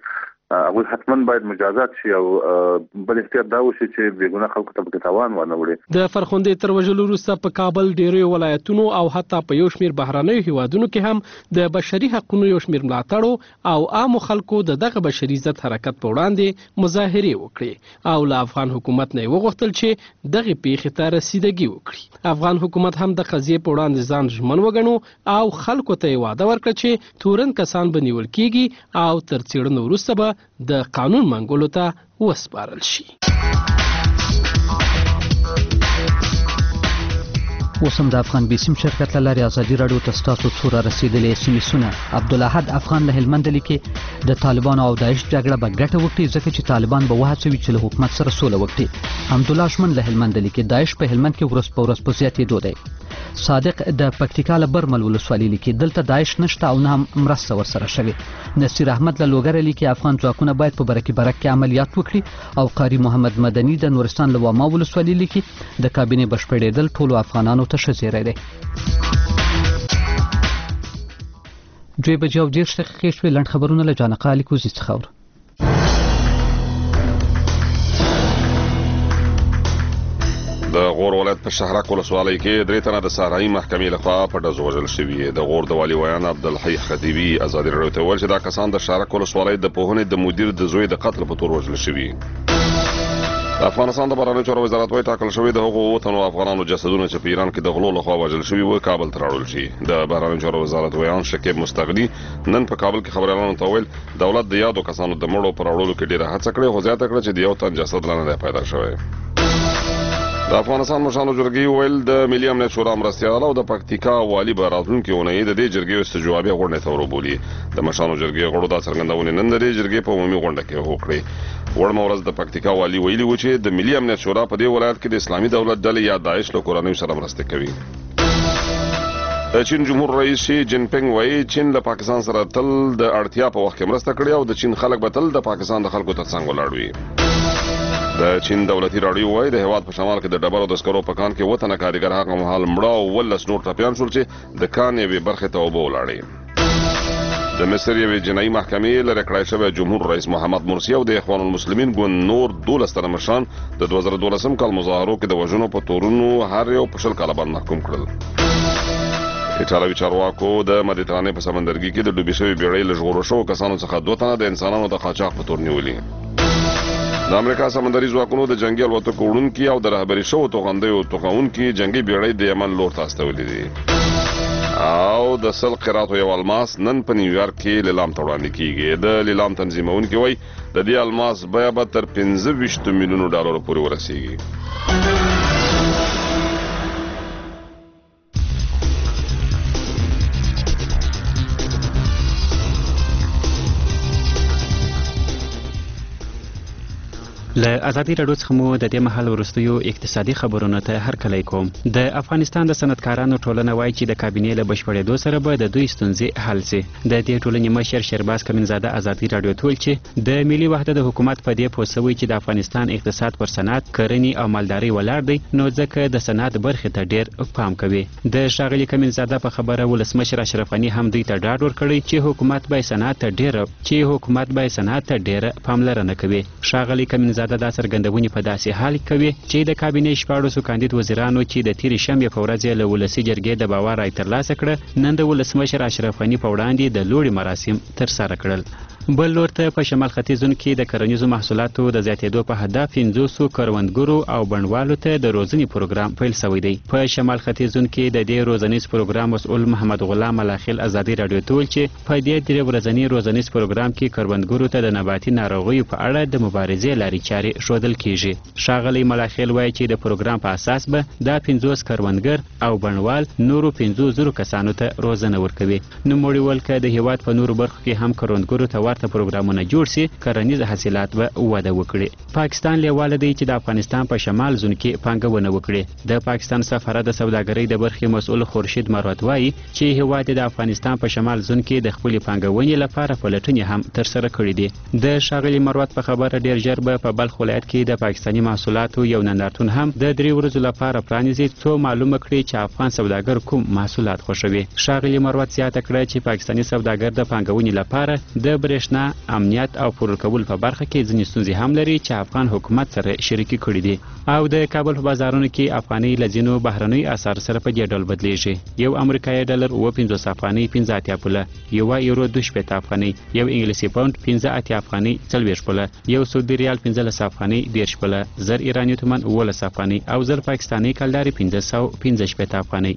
هغه حتما باید مجازات شي او بل احتیاط دا وشي چې بیګونه خلکو ته تاوان ونه وړي. د فرخندې تر وژلو وروسته په کابل ډیری ولایتونو او حتی په یو شمېر بهرنیو هیوادونو کې هم د بشري حقوقو یو شمېر ملاتړو او عامو خلکو دغه بشري عزت حرکت په وړاندې مظاهرې وکړي او له افغان حکومت نه وغوښتل چې دغه پیښې ته رسیدګي وکړي. افغان حکومت هم د قضیې په وړاندې ځان ژمن وګڼو او خلکو ته وعده ورکړه چې تورن کسان به نیول کیږي او تر څېړنو وروسته به د قانون منګولو ته وسپارل شي. اوس هم د افغان بیسیم شرکت له لارې ازادي راډیو ته ستاسو څو را رسېدلي سیمسونه. عبدالاحد افغان له هلمند لیکي د طالبانو او داعش جګړه به ګټه وکړي ځکه چې طالبان به وهڅوي چې له حکومت سره سوله وکړي. حمدالله شمن له هلمند لیکي داعش په هلمند کې ورځ په ورځ په زیاتېدو دی. صادق د پکتیکا له برمل ولسوالۍ لیکي دلته داعش نشته او نه هم مرسته ورسره شوې. نصیر احمد له لوګره لیکي افغان ځواکونه باید په برکې برک کې عملیات وکړي او قاری محمد مدني د نورستان له واما ولسوالۍ لیکي د کابینې بشپړېدل ټولو افغانانو ته ښه زیری دی. 2:10 شوې لنډ خبرونه له جانقه علي کوزي څخه اورو. د غور ولایت په شهرک ولسوالۍ کې 3 تنه د صحرایي محکمې لخوا په ډزو وژل شوي. د غور د والي ویان عبدالحی خدیوي ازادي راډیو ته وویل چې دا کسان د شهرک ولسوالۍ د پوهنې د مدیر د زوی د قتل په تور وژل شوي. د افغانستان د بهرنیو چارو وزارت وايي ټاکل شوی د هغو 7 تنو افغانانو جسدونه چې په ایران کې د غلو لخوا وژل شوي وو کابل ته راوړل شي. د بهرنیو چارو وزارت ویان شکیب مستغني نن په کابل کې خبريالانو ته ویل دولت د یادو کسانو د مړو پر وړلو کې ډیره هڅه کړې خو زیاته کړه چې د یو تن جسد لا نه پیدا شوی. د افغانستان مشرانو جرګې ویل د ملي امنیت شورا مرستیال او د پکتیکا والي به راتلونکي اونۍ د دې جرګې استجوابي غونډه ته وربولي. د مشرانو جرګې غړو دا څرګندونه نن د دې جرګې په عمومي غونډه کې وکړه. وړمه ورځ د پکتیکا والي ویلي و چې د ملي امنیت شورا په دې ولایت کې د اسلامي دولت ډلې یا داعش له کورنیو سره مرسته کوي. د چین جمهور رئیس شي جین پینګ وایي چین له پاکستان سره تل د اړتیا په وخت کې مرسته کړې او د چین خلک به تل د پاکستان د خلکو ترڅنګ ولاړ وي. د چین دولتي راډیو وایي د هواد په شمال کې د ډبرو د سکرو په کان کې وطن کارګر هغه مهال مړه او ولس نور ټپیان شول چې د کان یوې برخې ته اوبه ولاړې. د مصر یوې جنایي محکمې لرې کړی شوی جمهور رئیس محمد مرسي او د اخوان المسلمین ګوند نور 12 تنه مشران د 2012 کال مظاهرو کې د وژنو په تورونو هر یو په 20 کاله باندې محکوم کړل. ایټالوي چارواکو د مدیترانې په سمندرګي کې د ډوبې شوې بیړۍ له ژغورل شوو کسانو څخه 2 تنه د انسانانو د قاچاق په تور نیولي. د امریکا سمندري ځواکونو د جنگي الوتکو وړونکي او د رهبري شوو توغندیو توغونکي جنگي بیړۍ د یمن لور ته استولې دي او د سل قراتو یو الماس نن په نیویارک کې لیلام ته وړاندې کیږي. د لیلام تنظیمونکي وایي د دې الماس بیه به تر 25 میلیونو ډالر پورې ورسیږي. له ازادي راډیو څخه مو د دې مهال وروستیو اقتصادي خبرونو ته هرکلی کوم. د افغانستان د صنعتکارانو ټولنه وایي چې د کابینې له بشپړېدو سره به د دوی ستونزې حل شي. د دې ټولنې مشر شهرباز کمینزاده ازادي راډیو ته ویل چې د ملي وحدت حکومت په دې پوه شوی چې د افغانستان اقتصاد پر صنعت کرنې او مالدارۍ ولاړ دی نو ځکه د صنعت برخې ته ډېر پام کوي. د ښاغلي کمینزاده په خبره ولسمشر اشرف غني هم دوی ته ډاډ ورکړی چې حکومت به صنعت ته ډېره پاملرنه کوي. ښاغلي کمینزاده دا څرګندونې په داسې حال کوي چې د کابینې 14 کاندید وزیرانو چې د تیرې شنبې په ورځ له ولسي جرګې د باور رای ترلاسه کړه نن د ولسمشر اشرف غني په وړاندې د لوړې مراسم ترسره کړل. بل لور ته په شمال ختیځون کې د کرنیزو محصولاتو د زیاتېدو په هدف 500 کروندګرو او بڼوالو ته د روزنې پروګرام پیل شوی دی. په شمال ختیځون کې د دې روزنیز پروګرام مسؤل محمد غلام ملاخیل ازادي راډیو ته ویل چې په دې 3 ورځني روزنیز پروګرام کې کروندګرو ته د نباتي ناروغیو په اړه د مبارزې لارې چارې ښودل کیږي. ښاغلی ملاخیل وایي چې د پروګرام په اساس به دا 50 کروندګر او بڼوال نورو 500 کسانو ته روزنه ورکوي. نوموړي ویل چې د هیواد په نورو برخو کې هم کروندګرو ته ورته پروګرامونه جوړ شي کرنیز حاصلات به وده وکړي. پاکستان لیواله دی چې د افغانستان په شمال زون کې پانګونه وکړي. د پاکستان سفارت د سوداګرۍ د برخې مسؤل خورشید مروت وایي چې هیواد د افغانستان په شمال زون کې د خپل پانګونې لپاره پلټنې هم ترسره کړې دي. د ښاغلي مروت په خبره ډیر ژر به په بلخ ولایت کې د پاکستاني محصولاتو یو نندارتون هم د 3 ورځو لپاره پرانیزي څو معلومه کړي چې افغان سوداګر کوم محصولات خوښوي. ښاغلي مروت زیاته کړه چې پاکستاني سوداګر د پانګونې لپاره د برېښنا، امنیت او پلور کول په برخه کې ځینې ستونزې هم لري چې افغان حکومت سره شریکي کړي دي او د کابل په بازارونو کې افغاني له ځینو بهرنیو اسعار سره په دې ډول بدلیږي. یو امریکایي ډالر 50 افغاني 15 پوله، یو یورو 2 افغاني، یو انګلیسي پاوند 15 افغاني 40 پوله، یو سعودي ریال 15 افغاني 10 پوله، زر ایراني تومان 18 افغاني او زر پاکستاني کلداري 515 افغاني.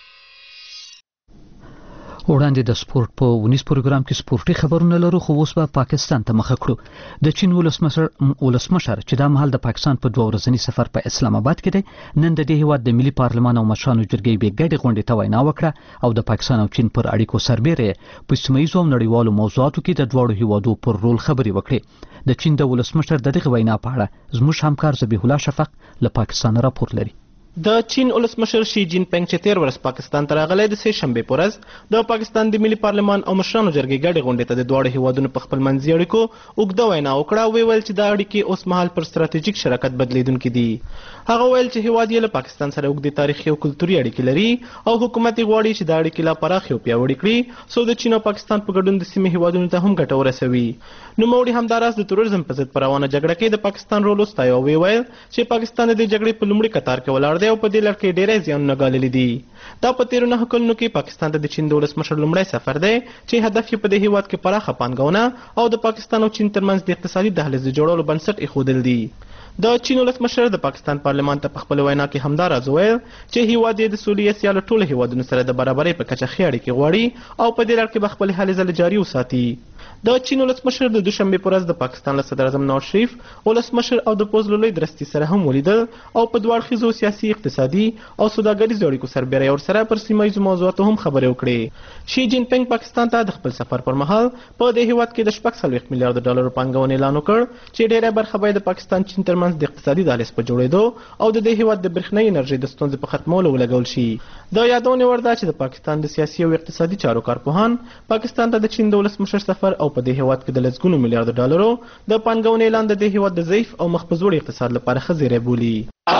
وړاندې د سپورت په ونیس پروګرام کې سپورتي خبرونه لرو، خو اوس به پاکستان ته مخه کړو. د چین ولسمشر چې دا مهال د پاکستان په 2 ورځني سفر په اسلام آباد کې دی، نن د دې هیواد د ملي پارلمان او مشرانو جرګې به ګډې غونډې ته وینا وکړه او د پاکستان او چین پر اړیکو سربېره په سیمه ییزو او نړیوالو موضوعاتو کې د دوه هیوادو پر رول خبرې وکړي. د چین د ولسمشر د دغه وینا په اړه زموږ همکار ذبیح الله شفق له پاکستان راپور لري. د چین ولسمشر شي جین پنګ چې 13 ورځ پاکستان ته راغلی د سه شنبه په ورځ د پاکستان د ملي پارلمان او مشرانو جرګې ګډې غونډې ته د دوه هیوادونو په خپل منځي اړیکو اوږده وینا وکړه او ویل چې دا اړیکې اوس مهال پر ستراتیژیک شراکت بدلیدونکي دي. هغه ویل چې هیواد یې له پاکستان سره اوږدې تاریخي او کلتوري اړیکې لري او حکومت یې غواړي چې دا اړیکې لا پراخې او پیاوړې کړي څو د چین او پاکستان په ګډون د سیمې هیوادونو ته هم ګټه ورسوي. نوموړي همداراز د تروریزم په ضد پر روانه جګړه کې د پاکستان رول وستایه او ویل چې پاکستان د جګړې په لومړي کتار کې ولاړ دی او په دې لړ کې ډېرې زیانونه ګاللي دي. دا په تیرو 9 کلونو کې پاکستان ته د چین د ولسمشر لومړی سفر دی چې هدف یې په دې هیواد کې پراخه پانګونه او د پاکستان او چین ترمنځ د اقتصادي دهلیز د جوړولو بنسټ ایښودل دي. د چین ولسمشر د پاکستان پارلمان ته په خپل وینا کې همداراز ویل چې هیواد یې د سولې سیاله ټولو هیوادونو سره د برابرۍ په کچه ښې اړیکې غواړي او په دې لړ کې به خپل هلې ځلې جاري وساتي. د چین ولسمشر د دوشنبه پر ورځ د پاکستان له صدر اعظم نواز شریف ولسمشر او د پوز لوی درستي سره هم ولیدل او په دوه اړخیزو سیاسي، اقتصادي او سوداګریزو اړیکو سربېره ورسره پر سیمه ییزو موضوعاتو هم خبرې وکړې. شي جین پنګ پاکستان ته د خپل سفر پر مهال په دې هیواد کې د 40 میلیارډ ډالر پانګونې اعلان وکړ چې ډېره برخه به د پاکستان چین ترمنځ د اقتصادي دهلیز په جوړېدو او د دې هیواد د برېښنايي انرژۍ د ستونزې په ختمولو ولګول شي. د یادونې وړ ده چې د پاکستان د سیاسي او اقتصادي چارو کارپوهان پاکستان ته د چین د ولسمشر سفر او په دې هیواد کې د لسګونو میلیارډ ډالرو د پانګونې اعلان د دې هیواد د ضعیف او مخ په ځوړ اقتصاد لپاره ښه زیری بولي.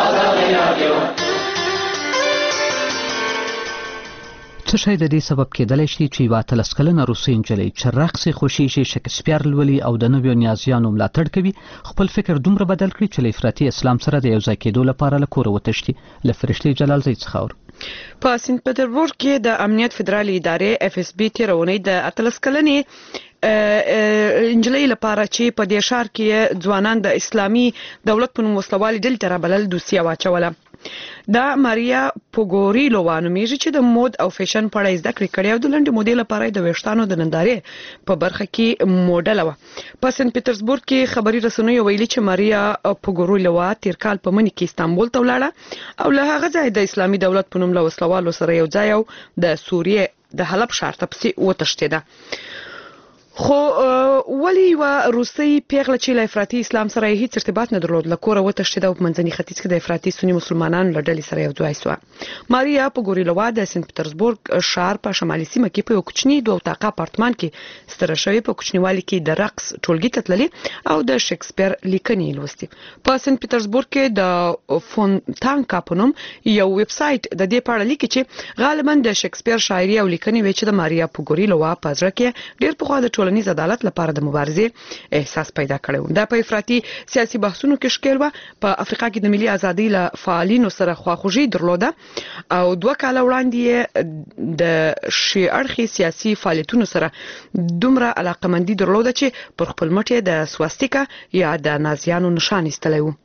څه شی د دې سبب کېدلی شي چې یوه 13 کلنه روسۍ نجلۍ چې رقص یې خوښیږي، شکسپیر لولي او د نویو نیازیانو ملاتړ کوي خپل فکر دومره بدل کړي چې له افراطي اسلام سره د یو ځای کېدو لپاره له کوره وتښتي. له فرشتې جلالزۍ څخه اورو. په سنت پټرزبورګ کې د امنیت فدرالي ادارې FSB تېره اونۍ د 13 کلنې انجلۍ لپاره چې په دې ښار کې ځوانان د اسلامي دولت په نوم وسلوالې ډلې ته رابلل دوسیه واچوله. دا ماریا پوګوریلووا نومیږي چې د مود او فیشن په اړه زده کړې کړې او د لنډې مودې لپاره د ویښتانو د نندارې په برخه کې موډل وه. په سنت پټرزبورګ کې خبري رسنیو ویلي چې ماریا پوګوریلووا تیر کال په مني کې استانبول ته ولاړه او له هغه ځای د اسلامي دولت په نوم له وسلوالو سره یو ځای او د سوریې د حلب ښار ته پسې وتښتېده. خو ولی یو روسي پیغله چې له افراطي اسلام سره هیڅ ارتباط نه درلود له کوره وتښتېده او په منځني ختیځ کې د افراطي سني مسلمانانو له ډلې سره یو ځای شوه. ماریا پوګوریلووا د سنت پټرزبورګ ښار په شمالي سیمه کې په یو کوچني 2 اتاقه اپارتمان کې ستره شوې. په کوچنیوالي کې د رقص ټولګي ته تللې او د شکسپیر لیکنې لوستې. په سنت پټرزبورګ کې د فونتانکا په نوم یو ویب سایټ د دې په اړه لیکي چې غالبا د شکسپیر شاعري او لیکنې وې چې د ماریا پوګوریلووا په زړه کې ډېر پخوا د ټولنیز عدالت لپاره د مبارزې احساس پیدا کړو. دا په افراطي سیاسي بحثونو کې ښکېل و. په افریقا کې د ملي ازادۍ له فعالینو سره خواخوږي درلوده او 2 کاله وړاندې د شي اړخي سیاسي فعالیتونو سره دومره علاقمندي درلوده چې پر خپل مټ د سواستیکا یا د نازیانو نشان ایستلی و.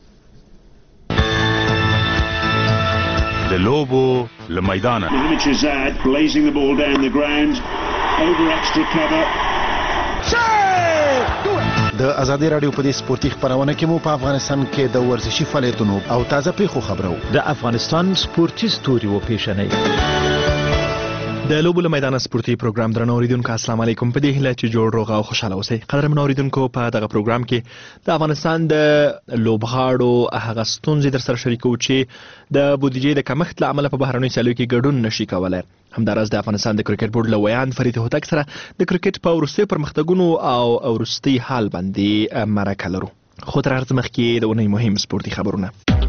د لوبو له میدانه د ازادي رادیو په دې سپورتي خبرونه کې مو په افغانستان کې د ورزشي فعالیتونو او تازه پیښو خبرو. د افغانستان سپورتي ستوري و پیښنۍ د لوبو له میدان سپورتي پروګرام درنو اوریدونکو السلام علیکم. په دې هیله چې جوړ روغ او خوشاله اوسئ. قدرمن اوریدونکو په دغه پروګرام کې د افغانستان د لوبغاړو هغه ستونزې در سره شریکو چې د بودیجې د کمښت له امله په بهرنیو سیالیو کې ګډون نشي کولای. همداراز د افغانستان د کرکټ بورډ له ویان فرید هوتک سره د کرکټ په وروستیو پرمختګونو او وروستي حال باندې مرکه لرو. خو تر هر څه مخکې د اونۍ مهم سپورتي خبرونه.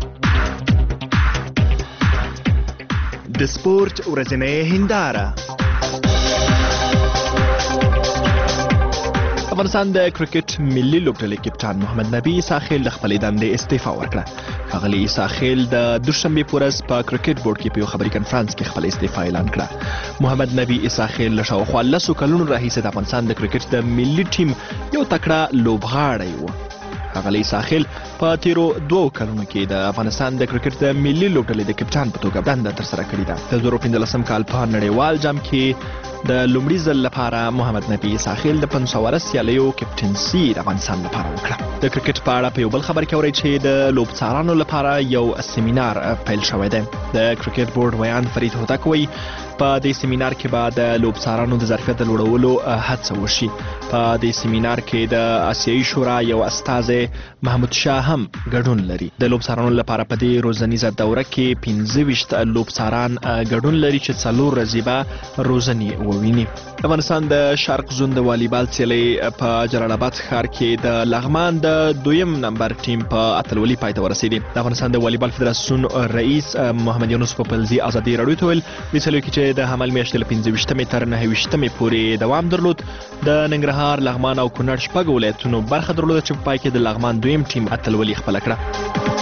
د سپورت ورځنۍ هنداره افغانستان د کرکټ ملي لوبډلې کپټان محمد نبی ساخیل د خپلې دندې استعفا ورکړه. ښاغلي ساخیل د دوشنبه په ورځ په کرکټ بورډ کې په خبري کنفرانس کې خپل استعفا اعلان کړه. محمد نبی ساخیل له شاوخوا 10 کلونو راهیسې د افغانستان د کرکټ د ملي ټیم یو تکړه لوبغاړی و. ښاغلي ساخیل په تیرو 2 کلونو کې د افغانستان د کرکټ د ملي لوبډلې د کپټان په توګه دنده ترسره کړې ده. د 2015 کال په نړیوال جام کې د لومړي ځل لپاره محمد نبی ساخیل د 500 سیالیو کپټنسي د افغانستان لپاره وکړه. د کرکټ په اړه په یو بل خبر کې اورئ چې د لوبڅارانو لپاره یو سیمینار پیل شوی دی. د کرکټ بورډ ویان فرید هوتک وایي په دې سیمینار کې به د لوبڅارانو د ظرفیت د لوړولو هڅه وشي. په دې سیمینار کې د آسیایي شورا یو استازی محمود شاه هم ګډون لري. د لوبڅارانو لپاره په دې روزنیزه دوره کې 25 لوبڅاران ګډون لري چې 4 ورځې به روزنې وویني. افغانستان د شرق زون د والیبال سیالۍ په جلال آباد ښار کې د لغمان د 2م نمبر ټیم په اتلولي پای ته ورسېدی. د افغانستان د والیبال فدراسیون رئیس محمد یونس پوپلزي ازادي راډیو ته ویل د سیالیو کې د حمل میاشتې له 15 تر 9 پورې دوام درلود. د ننګرهار، لغمان او کونړ 6 ولایتونو برخه درلوده چې په پای کې د لغمان 2م ټیم اتلولي خپله کړه.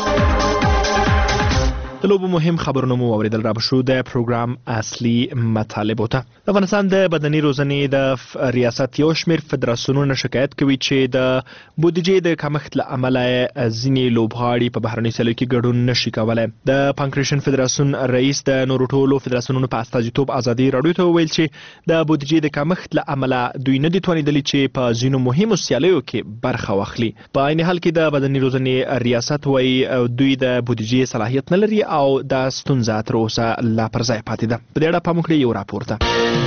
د لوبو مهم خبرونه مو اوریدل. را بشو د پروګرام اصلي مطالبو ته. د افغانستان د بدني روزنې د ریاست یو شمېر فدراسیونونه شکایت کوي چې د بودیجې د کمښت له امله ځینې لوبغاړي په بهرنۍ سیالیو کې ګډون نشي کولی. د پانکریشن فدراسیون رئیس د نورو ټولو فدراسیونونو په استازیتوب ازادي راډیو ته وویل چې د بودیجې د کمښت له امله دوی نه دي توانیدلي چې په ځینو مهمو سیالیو کې برخه واخلي. په عین حال کې د بدني روزنې ریاست وایي دوی د بودیجې صلاحیت نه لري او دا ستونزه تر اوسه لا پر ځای پاتې ده. په دې اړه پام وکړئ یو راپور ته.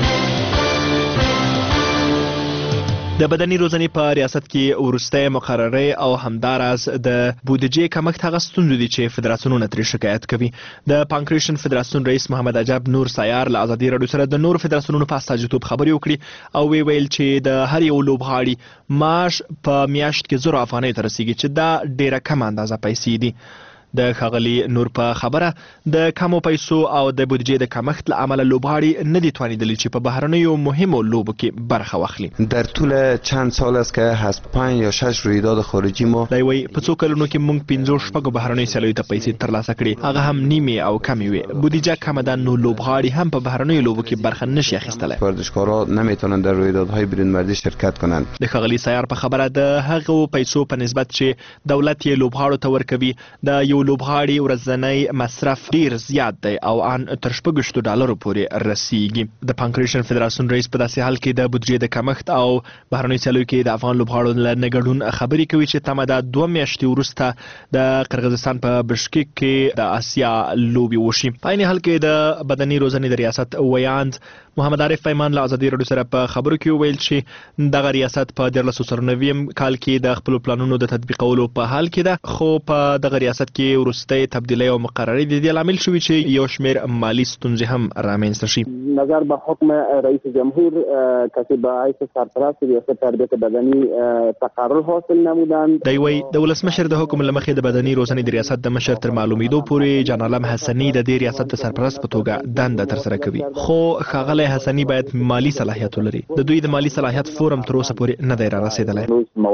د بدني روزنې په ریاست کې وروستۍ مقررې او همداراز د بودیجې کمښت هغه ستونزې دي چې فدراسیونونه ترې شکایت کوي. د پانکریشن فدراسیون رئیس محمد عجب نور سیار له ازادي راډیو سره د نورو فدراسیونونو په استازیتوب خبرې وکړي او ویل چې د هر یو لوبغاړي معاش په میاشت کې 1000 افغانۍ ته رسیږي چې دا ډیره کم اندازه پیسې دي. د ښاغلي نور په خبره د کمو پیسو او د بودیجې د کمښت له امله لوبغاړي نه دي توانیدلي چې په بهرنیو مهمو لوبو کې برخه واخلي. در طول چند سال است که از 5 یا 6 رویداد خارجی ما دی وایي په څو کلونو کې موږ 15 بهرنیو سیالیو ته پیسې ترلاسه کړې، هغه هم نیمې او کمې وې. بودیجه کمه ده نو لوبغاړي هم په بهرنیو لوبو کې برخه نشي اخیستلی. ورزشکارا نمیتونن در رویدادهای برونمردی شرکت کنند. د ښاغلي سیار په خبره د هغو پیسو په نسبت چې دولت یې لوبغاړو ته ورکوي د یو لوبغاړي ورځنی مصرف ډیر زیات دی او ان تر $60 پورې رسیږي. د پانکریشن فدراسیون رئیس په داسې حال کې د بودیجې د کمښت او بهرنیو سیالیو کې د افغان لوبغاړو له نه ګډون خبرې کوي چې تمه ده 2 میاشتې وروسته د قرغیزستان په بشکک کې د آسیا لوبې وشي. په عین حال کې د بدني روزنې د ریاست ویاند محمد عارف پیمان له ازادي راډیو سره په خبرو کې ویل چې دغه ریاست په 1990 کال کې د خپل پلانونو د تطبیقولو په حال کې ده، خو په دغه ریاست کې وروستۍ تبدیلی او مقررې د دې لامل شوي چې یو شمېر مالی ستونزې هم رامنځته شي. نظر به حکم رئیس جمهور کسی به حیث سرپرست ریاست تربیت بدنی تقرر حاصل نمودند. دی وایي د ولسمشر د حکم له مخې د بدني روزنې د ریاست د مشر تر معلومیدو پورې جان عالم حسني د دې ریاست د سرپرست په توګه دنده ترسره کوي، خو ښاغلی حسني باید مالی صلاحیت ولري. د دوی د مالی صلاحیت فورم تر اوسه پورې نه دی را رسېدلی.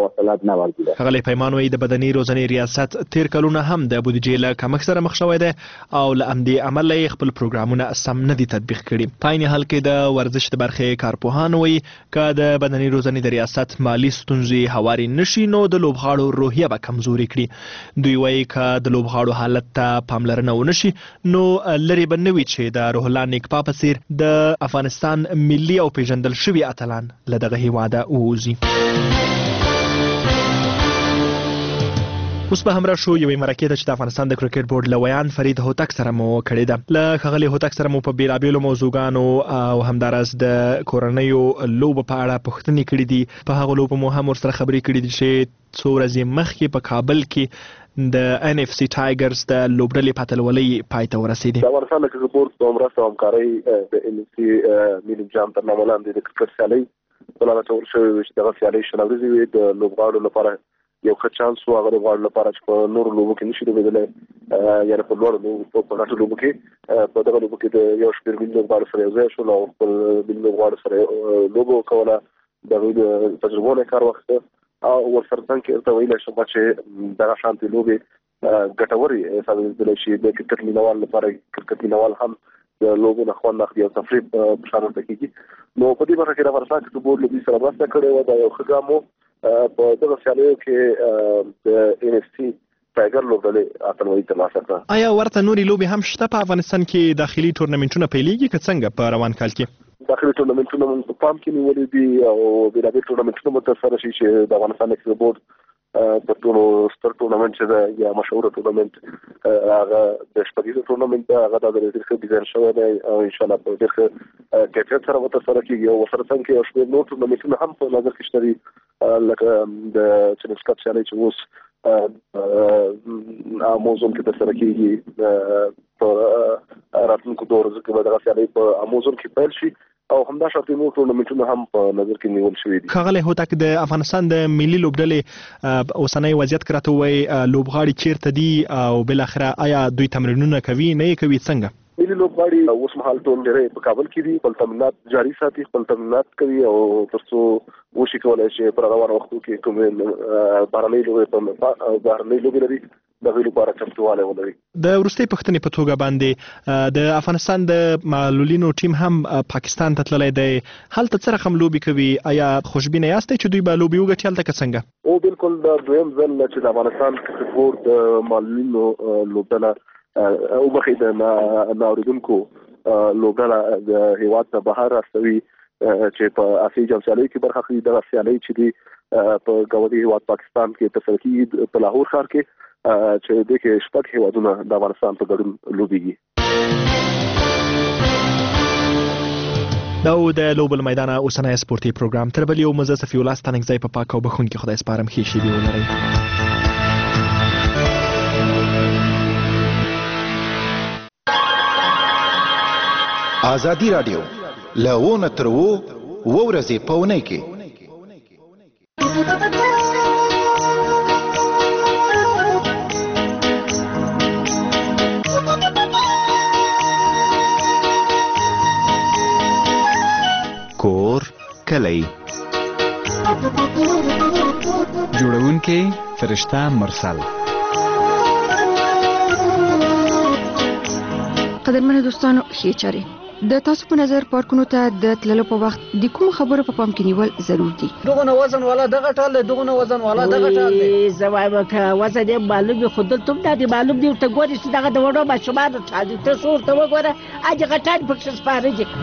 ښاغلی پیمان وایي د بدني روزنې ریاست تیر کلونه هم د بودیجې له کمښت سره مخ شوی دی او له همدې امله یې خپل پروګرامونه سم نه دي تطبیق کړي. په عین حال کې د ورزش د برخې کارپوهان وایي که د بدني روزنې د ریاست مالی ستونزې هواري نشي نو د لوبغاړو روحیه به کمزوري کړي. دوی وایي که د لوبغاړو حالت ته پاملرنه ونشي نو لرې به نه وي چې د روح الله نیکپا په څیر د افغانستان ملي او پیژندل شوي اتلان له دغه هیواده ووځي. اوس به هم راشو یوې مرکې ته چې د افغانستان د کرکټ بورډ له ویان فرید هوتک سره مو کړې ده. له ښاغلي هوتک سره مو په بېلابېلو موضوعګانو او همداراز د کورنیو لوبو په اړه پوښتنې کړې دي. په هغو لوبو مو هم ورسره خبرې کړې دي چې څو ورځې مخکې په کابل کې د NFC ټایګرز د لوبډلې په اتلولۍ پای ته ورسېدې. د افغانستان د کرکټ بورډ په مرسته او همکارۍ د NFC ملي جام تر نامه لاندې د کرکټ سیالۍ پلان اچول شوی و چې دغه سیالۍ شنه ورځې وي د لوبغاړو لپاره یو ښه چانس و هغه لوبغاړو لپاره چې په نورو لوبو کې نشي لوبېدلی، یعنې په لوړو لوبو په غټو لوبو کې په دغه لوبو کې د یو شمېر ملي لوبغاړو سره یو ځای شول او خپل ملي لوبغاړو سره لوبه وکوله د تجربو نه کار واخیسته او ورسره څنګه ته ویل شو چې دغه شانتي لوبي ګټوري ثابت شي د کرکټ مینوال لپاره کرکټ مینوال هم د لوبو نه خوند اخلي او تفریح په شان کېږي. نو په دې برخه کې د افغانستان فوټبال لوبي سره مرسته کړې و دا یو ښه ګام په دغه سیالیو کې د ان اف سي ټایګر لوبډلې اتلولي ترلاسه کړه. آیا ورته نوري لوبي هم شته په افغانستان کې داخلي تورنمنټونه پیلېږي که څنګه په روان کال کې؟ داخلي تورنمنټونه په پام کې نیولې دي او بیلابیل تورنمنټونه مو ترسره شي چې د افغانستان کرکټ بورډ تر ټولو ستر تورنمنټ چې دا یا مشهور تورنمنټ هغه د شپږیزه تورنمنټ هغه د ډېر ډیزاین شوی دی او ان شاء الله په ډېر کیفیت سره وته سره کېږي او سره څنګه یو شمېر نور تورنمنټونه هم په نظر کې شته دي لکه د چمپیونز کپ سیالي چې اوس امازون کې ترسره کېږي په راتلونکو دور کې به دغه سیالي په امازون کې پیل شي او همدا شرطي نور ټورنمنټونه هم په نظر کې نیول شوي دي. ښاغلی هوتک د افغانستان د ملي لوبډلې اوسنۍ وضعیت کې راته ووایي لوبغاړي چیرته دي او بالاخره آیا دوی تمرینونه کوي نه یې کوي څنګه؟ ملي لوبغاړي اوس مهال ټول ډېری په کابل کې دي خپل تمرینات جاري ساتي خپل تمرینات کوي او تر څو وشي کولی چې په روانو وختو کې کومې بهرنۍ لوبې لري د غوښتلو لپاره چمتووالی ولري. د وروستۍ پوښتنې په توګه باندې د افغانستان د معلولینو ټیم هم پاکستان ته تللی دی. هلته څه رقم لوبې کوي؟ آیا خوشبینه یاستئ چې دوی به لوبې وګټي هلته که څنګه؟ او بالکل دا دویم ځل چې د افغانستان کرکټ بورډ د معلولینو لوبډله او مخې د نااوریدونکو لوبډله د هیواد نه بهر راستوي چې په آسیایي جام سیالیو کې برخه اخلي. دغه سیالۍ چې دي په ګاونډي هیواد پاکستان کې ترسره کېږي په لاهور ښار کې چې د کې شپږ هیوادونه د افغانستان په ګډون لوبېږي. دا د لوبو له میدانه اوسنی سپورتي پروګرام تر بل یو مزه صفي الله ستانکزی په پاک او بخښونکي خدای سپارم ښې شېبې ولرئ. ازادي رادیو لونه تر وو ورځې په اونۍ کې کور کلی جوړونکي فرشته مرسل. قدرمنو دوستانو ښې چارې د تاسو په نظر پارکونو ته د تللو په وخت د کوم خبرو په پام کې نیول ضرور دي؟ دغه وزن والا دغه ټال دی دغه وزن والا دغه ټال دی زوایم که وزن یې معلوم وي خو دلته هم دا دی معلوم دی ورته ګورې چې دغه د وړو ماشومانو ټال دی ته څه ورته وګوره هغې غټان پکښې سپاره دي.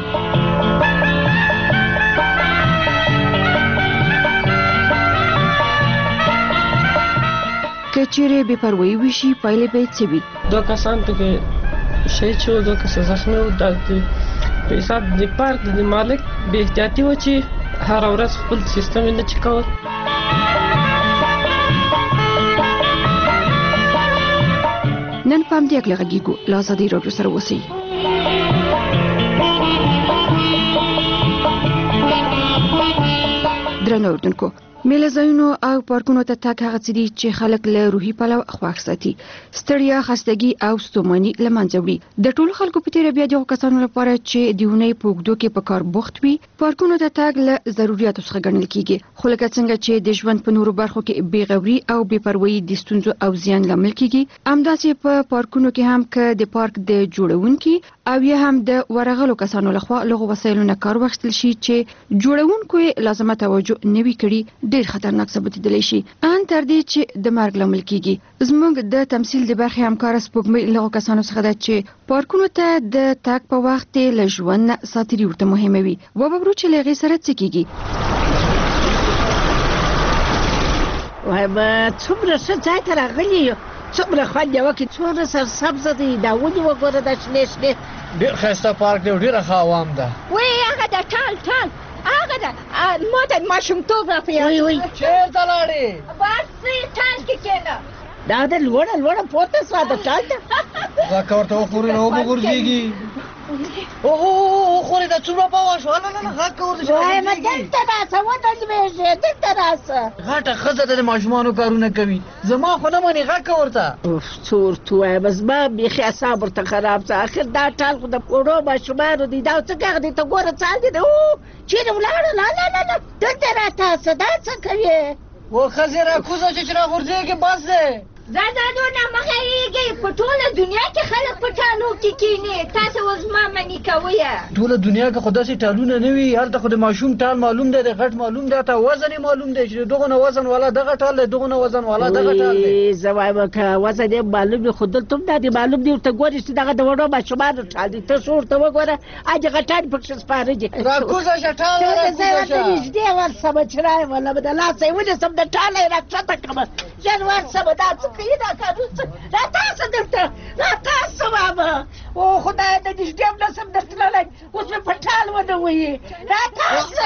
که چیرې بې پروایي وشي پایلې به یې څه وي؟ دو کسان پکې شهید شو دو کسان زخمی و په حساب د پارک د مالک بې احتیاطي و چې هره ورځ خپل سیستم یې نه چک کول. نن په همدې هکله غږیږو له ازادۍ راډیو سره اوسئ. درنو اردوونکو میله ځایونو او پارکونو ته تګ هغه څه دي چې خلک له روحي پلوه خوښ ساتي ستړیا خستګي او ستوماني له منځه وړي. د ټولو خلکو په تیره بیا دغو کسانو لپاره چې د اونۍ په اوږدو کې په کار بوخت وي پارکونو ته تګ له ضرورتو څخه ګڼل کیږي. خو لکه څنګه چې د ژوند په نورو برخو کې بې غوري او بې پروایي د ستونزو او زیان لامل کیږي همداسې په پارکونو کې هم که د پارک د جوړونکي او یا هم د ورغلو کسانو لخوا لغو وسایلو نه کار واخیستل شي چې جوړونکو یې لازمه توجه نه وي کړي ډېر خطرناک ثابتېدلی شي ان تر دې چې د مرګ لامل کیږي. زموږ د تمثیل د برخې همکاره سپوږمۍ لغو کسانو څخه ده چې پارکونو ته د تګ په وخت له ژوند نه ساتري ورته مهمه وي. وببرو چې له هغې سره څه کیږي. وایم څومره ښه ځای ته راغلي یو څومره خوند یې وکړي څومره سرسبزه دی دا ونې وګوره دا شنې شنې ډېر ښایسته پارک دی ډېره ښه عوام ده. وی هغه د ټال هغه د ما د ماشومتوب را په یاد چېرته لاړې؟ بس ټال کې کېنه دا د لوړه پورته سوه د ټال ته ځکه ورته وخوري نه وبه غورځېږي اوه خورې دا څومره پوه شو نه غږ کوي وایم دلته راسه ودلېږې دلته راسه غټه ښځه د ماشومانو کارونه کوي زما خو نه منې غږ کوه ورته څه ورته ووایم زما بیخي اعصاب ورته خراب شه اخر دا ټال خو د وړو ماشومانو دی دا څه غږ دی ته ګوره څه حال دی چیرې ولاړه نه دلته راتاسه دا څه کوې و ښځې راکوزه چې راغورځېږي بس دی زادونه مخیږي په ټوله دنیا کې خلک په ټالو کې کینی تاسو اوس ما منی کوی ټوله دنیا کې خو داسې ټالونه نه وي هلته خو د ماشوم ټال معلوم دی د غټ معلوم دی ته وزن یې معلوم دی چې دغه نه وزن والا دغه ټال دی دغه نه وزن والا دغه ټال دی زه وایم که وزن یې معلوم وي خو دلته هم دا دی معلوم دی ورته ګورې چې دغه د وړو ماشومانو ټال دی ته څه ورته وګوره اجې غټان پکښې سپاره دي راکوزه شه ټال زه ورته نږدې ورسمه چې رایم ولا به د لاسه یې ونیسم د ټاله یې راکښته کړمه ژر ورسمه دا څه کوي دا کارونه راتاسه دلته راتاسه بابا او خدای د نږدې هم نسم درتللی اوس مې په ټال ونه وهي راتاسه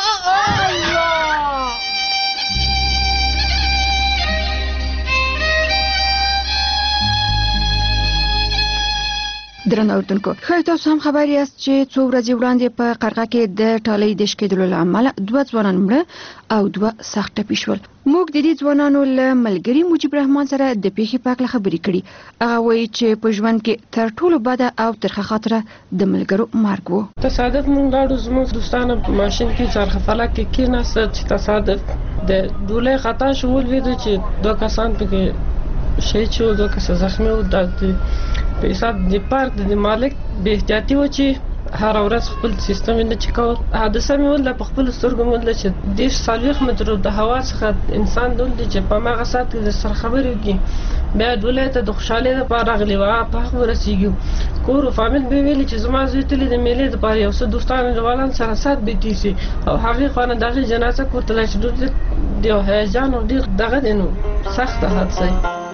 درنو اوردونکو ښایي تاسو هم خبر یاست چې څو ورځې وړاندې په قرغه کې د ټالۍ د شکېدلو له امله 2 ځوانان مړه او 2 سخت ټپي شول. موږ د دې ځوانانو له ملګري مجيب رحمان سره د پیښې په اړه خبرې کړې. هغه وایي چې په ژوند کې تر ټولو بده او ترخه خاطره د ملګرو مرګ و. تصادف مونږ لاړو زموږ دوستانو په ماشین کې څرخه فلک کې کېناست چې تصادف د ډولۍ خطا شو ولیدو چې 2 کسان پکې شهید شو 2 کسان زخمي وو. په حساب د پارک د مالک به احتیاطي و چې هر ورځ خپل سیستم نه چکاو. حادثه مې ول په خپل سترګو مول چې د 40 مترو د هوا څخه انسان دول چې په ماغه سات کې سر خبرې وکي بیا دولت ته د خوشاله لپاره راغلی و په هغه ورسیږي کور او فامیل به ویل چې زما زوی تل د میلې لپاره یو څه دوستانو روان سره سات بیتی سي او هغه خانه دغه جنازه کوته چې د هیجان او دغه دینو سخت حادثه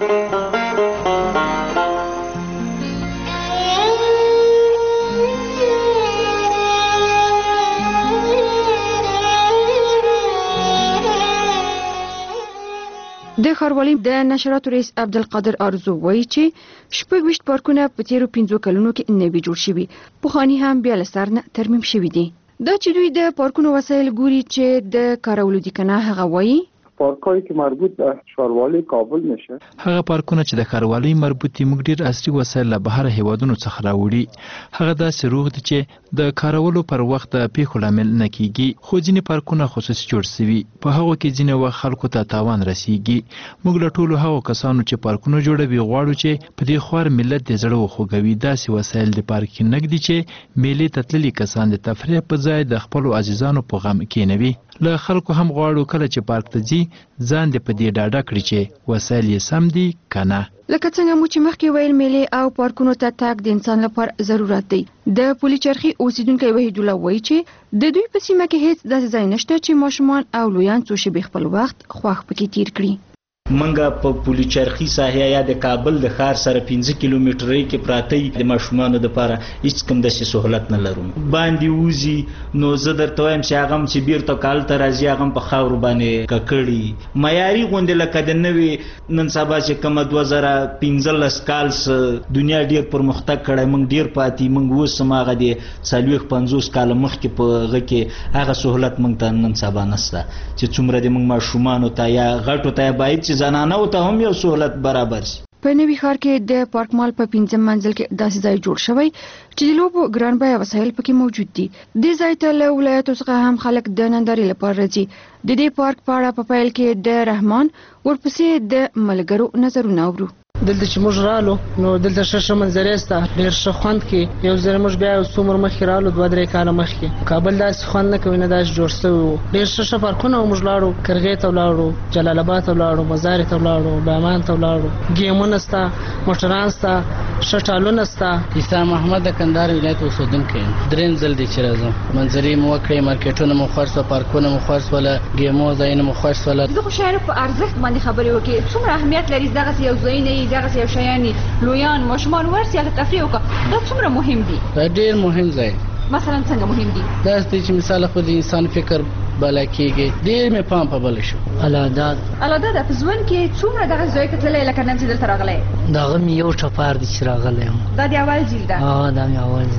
د ښاروالۍ د نشراتو رئیس عبدالقادر ارزو وایي چې 26 پارکونه په تیرو 5 کلونو کې نوي جوړ شوي پخواني هم بیا له سر نه ترمیم شوي دي. دا چې دوی د پارکونو وسایل ګوري چې د کارولو دي کنه هغه وایي پارکایی که مربوط به ښاروالۍ کابل میشه هغه پارکونه چې د ښاروالۍ مربوط دي موږ ډیر عصري وسایل له بهر هیوادونو څخه راوړي. هغه داسې روغ دي چې د کارولو پر وخت د پیښو لامل نه کیږي خو ځینې پارکونه خصوصي جوړ شوي په هغه کې ځینې وخت خلکو ته تاوان رسیږي. موږ له ټولو هغو کسانو چې پارکونه جوړوي غواړو چې په دې خوار ملت د زړه وخوږوي داسې وسایل د پارک نګدي چې میلې ته تللي کسان د تفریح په ځای د خپل عزیزانو په غم کېنوي. له خلکو هم غواړو کله چې پارک ته ځي ځان دې په دې ډاډه کړي چې وسایل یې سم دي کنه. لکه څنګه مو چې مخکې ویل میلې او پارکونو ته تګ د انسان لپاره ضرورت دی. د پولیچرخي اوسیدونکو وحید الله وایي چې د دوی په سیمه کې هیڅ داسې ځای نشته چې ماشومان او لویان څو شپې خپل وخت خوښ پکې تیر کړي. منګه په پولیچرخي ساحه یا د کابل د ښار سره 15 کیلومترۍ کې پراته د ماشومانو لپاره هیڅ کوم د سہولت نه لرو. باندې وزي نو زه درته وایم چې هغه چې بیرته کال ته راځي هغه په خاور باندې ککړي معیاري غونډه لکه د نوې نن سبا چې کوم 2015 کال دنیا ډیر پرمختګ کړی موږ ډیر پاتې موږ اوس ماغه دي 40-50 کال مخکې په هغه کې هغه سہولت موږ ته نن سبا نشته چې څومره د موږ ماشومانو ته یا غټو ته باید زنانه او ته هم یو سہولت برابر شي. په نوي ښار کې د پارک مال په 5 منزل کې داسې ځای جوړ شوی چې د لوبو ګران بیه وسایل پکې موجود دي. د ځای ته له ولایتو څخه هم خلک د نندارې لپاره راځي. د دې پارک په اړه په پیل کې د رحمان ورپسې د ملګرو نظرونه اورو. دلته چې موږ رالو نو دلته ښه منظرې سته ډېر ښه خوند کې یو ځل موږ بیا یو څو عمر مخکې رالو 2-3 کاله مخکې کابل داسې خوند نه کوي نه داسې جوړ شوی و ډېر ښه پارکونه موږ لاړو کرغې ته ولاړو جلال آباد ته ولاړو مزار ته ولاړو بامان ته ولاړو ګیمونه سته موټران سته ښه ټالونه سته. عیسی محمد د کندهار ولایت اوسېدونکی یم. درېیم ځل دی چې راځم منظرې مو وکړې مارکیټونه مو خوښ شول پارکونه مو خوښ شول ګیمو ځایونه مو خوښ شول. زه خو شاعر په ارزښت باندې خبرې وکړې څومره اهمیت لري دغسې یو ځای نه دغسې یو شیان لویان ماشومان ورسي هغه تفریح وکړه دا څومره مهم دي. دا ډېر مهم ځای مثلا څنګه مهم دي دا چې مثال خو د انسان فکر بلا کېږي ډېر مې پام په بل شو. الاداد په ژوند کې څومره دغه ځای کې تللی لکه نن چې دلته راغلی دغه مې یو ټپار دی چې راغلی یم. دا د اول ځل ده؟ دا مې اول ځل.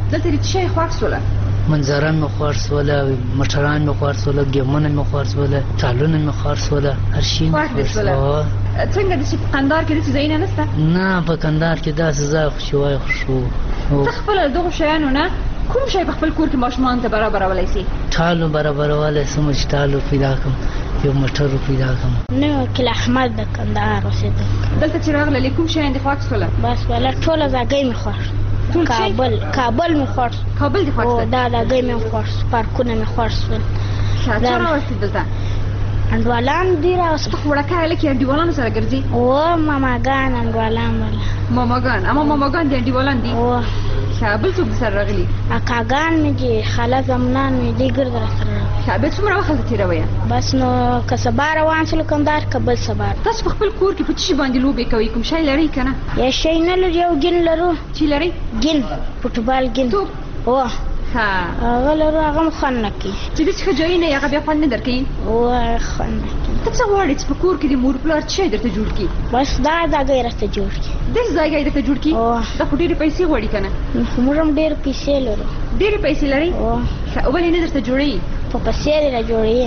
دلته دې شي خوښ سوله منظران مې خوښ سوله موټران مې خوښ سوله ګیمونه مې خوښ سوله ټالونه مې خوښ سوله هر شي مې خوښ سوله څنګه د په قندار کې داسې ځایونه نشته نه په قندار کې داسې ځای خوشوای خوشو ته خپله دغو شیانو نه کوم شی په خپل کور کې ماشومانو ته برابرولی سي ټالو برابرولی سم چې ټالو پیدا کړم یو موټر پیدا کړم نه وکیل احمد د کندهار اوسېدل دلته چې راغللې کوم شیان دې خوښ سوله بس ولا ټوله ځای مې خوښ کابل مې خوښ کابل دې خوښ دا ځای مې خوښ پارکونه مې خوښ سول څه راوستې دلته انډوالان دي راوستل وړکه هلک یې انډیوالانو سره ګرځي ماماګان انډوالان ماماګان اما ماماګان دي انډیوالان دي بل څوک سره راغلي اکاګان مې دي خاله زمنان مې دي ګرد را سره به څومره وخت تېروئ بس نو که سبا روان شولو کندهار که بل سبا تاسو په خپل کور کې په څه شي باندې لوبې کوئ کوم شی لرئ که نه یا شی نه لرو یو ګین لرو چې لرئ ګین فوټبال ګین هغه لرو هغه هم خوند نه کوي چې داسې ښه ځایونه یې هغه بیا خوند نه درکوي خوند نه کوي ته څه غواړې چې په کور کې د مور پلار څه شی درته جوړ کړي بس دا ځای راته جوړ کړي داسې ځای یې درته جوړ کړي دا خو ډېرې پیسې غواړي که نه موږ هم ډېرې پیسې لرو ډېرې پیسې لرئ ولې نه درته جوړوي په پیسې دې را جوړوي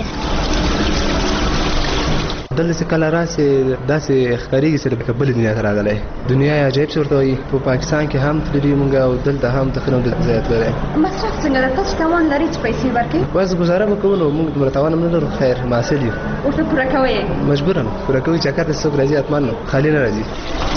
دلته چې کله راسي داسې ښکارېږي چې لکه بلې دنیا ته راغلی دنیا یې عجیب څه ورته وایي په پاکستان کې هم تللي مونږ او دلته هم تقریبا ځای تللی مصرف څنګه ده تاسو توان لرئ چې پیسې ورکړئ بس ګزاره به کوو نو مونږ دومره توان هم نه لرو خیر محصل یو ورته پوره کوئ مجبور یم پوره کوي چې اکاته څوک راځي حتما نو خالي نه راځي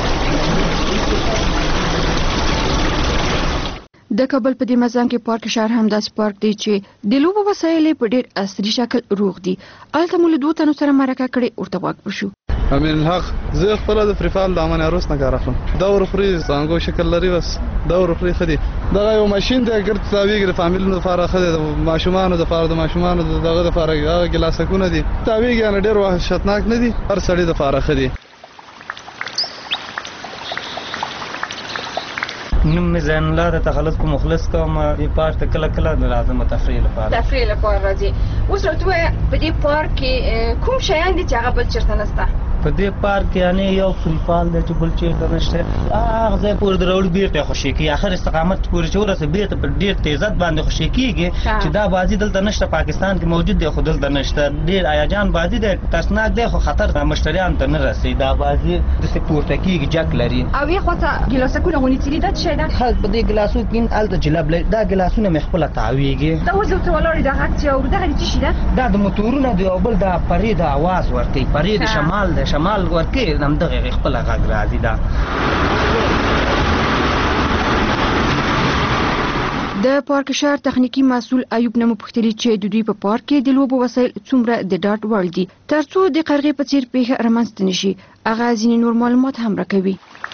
د کابل په دې مزان کې پارک شهر هم داسې پارک دی چې د لوبو وسایل په ډېر عصري شکل روغ دي الته مو له 2 تنو سره مرکه کړې ورته واک وشو امین الحق زه خپل د فریفال د امن عروس نه کار اخلم دا ورخري څنګه شکل لري بس دا ورخري خدي دا یو ماشين دی ګرځ تاویګ د فامیلونو لپاره خدي د ماشومان د ماشومان دغه د لپاره هغه ګلاسکونه دي تاویګ نه ډېر وحشتناک نه دي هر سړی د لپاره خدي نوم مې زین الله د تخلص کو مخلص کوم د پارک ته کله کله لازم تفریح لپاره راځي اوس راته په دې پارک کې کوم شیان دي چې هغه بل چېرته نشته په دې پارک یعنی یو فریفال دی چې بل چېرته نشته هغه ځای پورې د راوړي بیرته خوشي کېږي اخر استقامت پورې چې ورسې بیرته په ډېر تیزت باندې خوشي کېږي چې دا بازي دلته نشته پاکستان کې موجود دی خو دلته نشته ډېر هیجان بازي دی ترسناک دی خو خطر مشتریانو ته نه رسي دا بازي داسې پورته کېږي جک لري او یې خواته ګیلاسکونه غونیڅلي دا څه شی ده خلک په دې ګلاسو کې هلته جلب لري دا ګلاسونه مې خپله تاویږي دا اوس دلته ولاړې دا غږ چې اورو دغه څه شي ده دا د موټورونو دی او بل دا پرې د اواز ورکوي پرې د شمال دی شمال ورکوي همدغه خپله غږ راځي دا د پارک شهر تخنیکی مسؤل ایوب نمو پختلی چې د دوی په پارک کې د لوبو وسایل څومره د ډاټ وړ دي ترڅو د قرغې په څیر پیښه رامنځته نشي هغه ځینې نور معلومات هم راکوي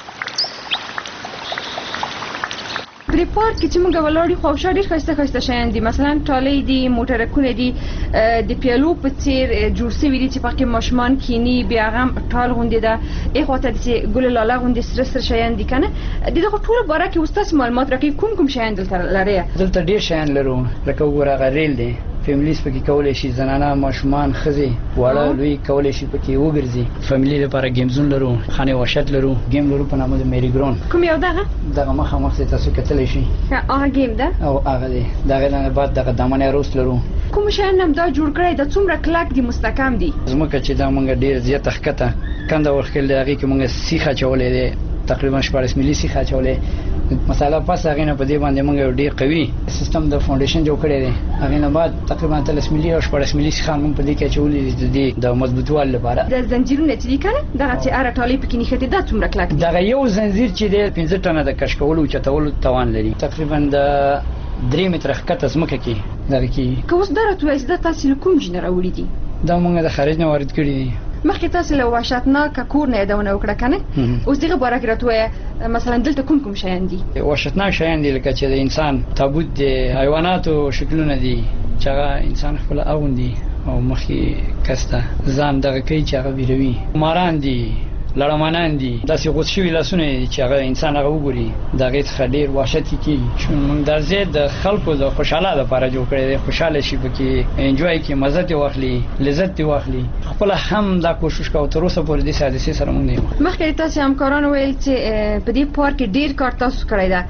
په دې پارک کې چې موږ ولاړ یو خو ډېر ښایسته شیان دي مثلا ټالۍ دي موټرکونه دي د پیالو په څیر جوړ شوي دي چې پکې ماشومان کینی بیا هم ټال غوندې ده ایخواته داسې ګل لاله غوندې سره شیان دي که نه د دغه ټولو باره کې اوس تاسو معلومات راکوي کوم شیان دلته لرئ دلته ډېر شیان لرو لکه وګوره هغه ریل دی فیملیز پکې کولی شي زنانه ماشومان ښځې واړه لوی کولی شي پکې وګرځي فیملی لپاره ګیمزون لرو خانې وحشت لرو ګیم لرو په نامه د میری ګراوند کوم یو دغه مخامخ چې تاسو کتلی شي هغه ګیم ده او هغه دی د هغې نه بعد دغه دامن عروس لرو کوم شیان هم دا جوړ کړی دا څومره کلک دي مستحکم دي زموږ چې دا موږ ډېر زیاته ښکته کنده ورخېل دی هغې کې موږ سیخ اچولی دی تقریبا 14 ملي سیخ اچولی مساله پس هغې نه په دې باندې موږ یو ډېر قوي سیستم د فاونډیشن جوړ کړی دی هغې نه بعد تقریبا 13 ملي او 14 ملي سیخان موږ په دې کې اچولي دي د مضبوطوالي لپاره د زنجیرونه چې دي که نه دغه چې هره ټالۍ پکې نښتې دا څومره کلک دي دغه یو زنځیر چې دی 15 ټنه د کش کولو اوچتولو توان لري تقریبا د 3 متره ښکته ځمکه کې دغه کېږي که اوس دا راته ووایاست دا تاسې له کوم ځای نه راوړي دي دا موږ د خارج نه وارد کړي دي مخکې تاسو له وحشتناکه کور نه یادونه وکړه که نه اوس دغه باره کې راته ووایه مثلا دلته کوم شیان دي وحشتناک شیان دي لکه چې د انسان تابوت دی حیواناتو شکلونه دي چې هغه انسان خپله اغوندي او مخکې کس ته ځان دغه کوي چې هغه بیروي ماران دي لړمانان دي داسې غوڅ شوي لاسونه دي چې هغه انسان هغه وګوري د هغې څخه ډېر وحشت یې کېږي موږ دا ځای د خلکو د خوشحاله لپاره جوړ کړی دی خوشحاله شي پکې انجوای کړي مزه ترې واخلي لذت ترې واخلي خپله هم دا کوشش کوو تر اوسه پورې داسې حادثې سره موږ نه یو مخکې تاسې همکارانو ویل چې په دې پارک کې ډېر کار تاسو کړی ده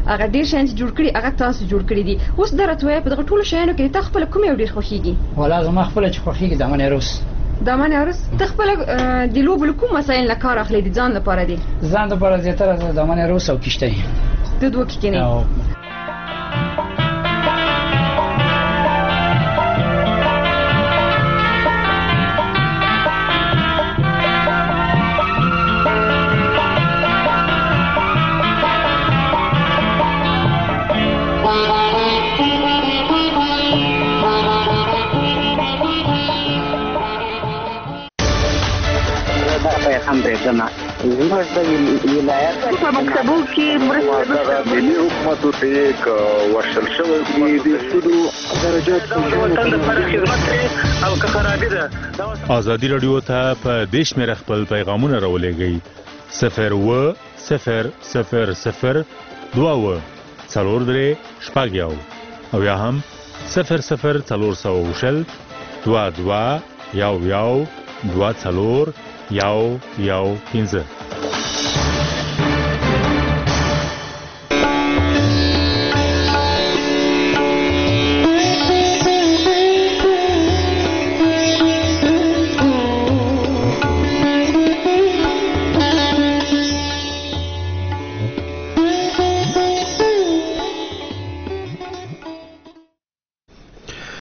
هغه ډیر شیان چې جوړ کړي هغه تاسو جوړ کړي دي اوس درته وای په دغه ټولو شیانو کې ته خپل کوم یو ډیر خوښیږي ولا زما خپل چې خوښیږي دامن عروس دامن عروس ته خپل د لوبو کوم مسایل نه کار اخلي دي ځان لپاره دي ځان لپاره زیاتره دامن عروس او کشته د دوه کې نه هم برېښنا زموږ د ولایت په مکتبو کې مرسته ملي حکومتو ته یک وشل شوی دی د سودو درجات او که خرابې ده ازادي رادیو ته په دیش مې خپل پیغامونه راولېږئ 02000 څلور شپږ یو او یا هم 00400 22 یو 2 څلور 115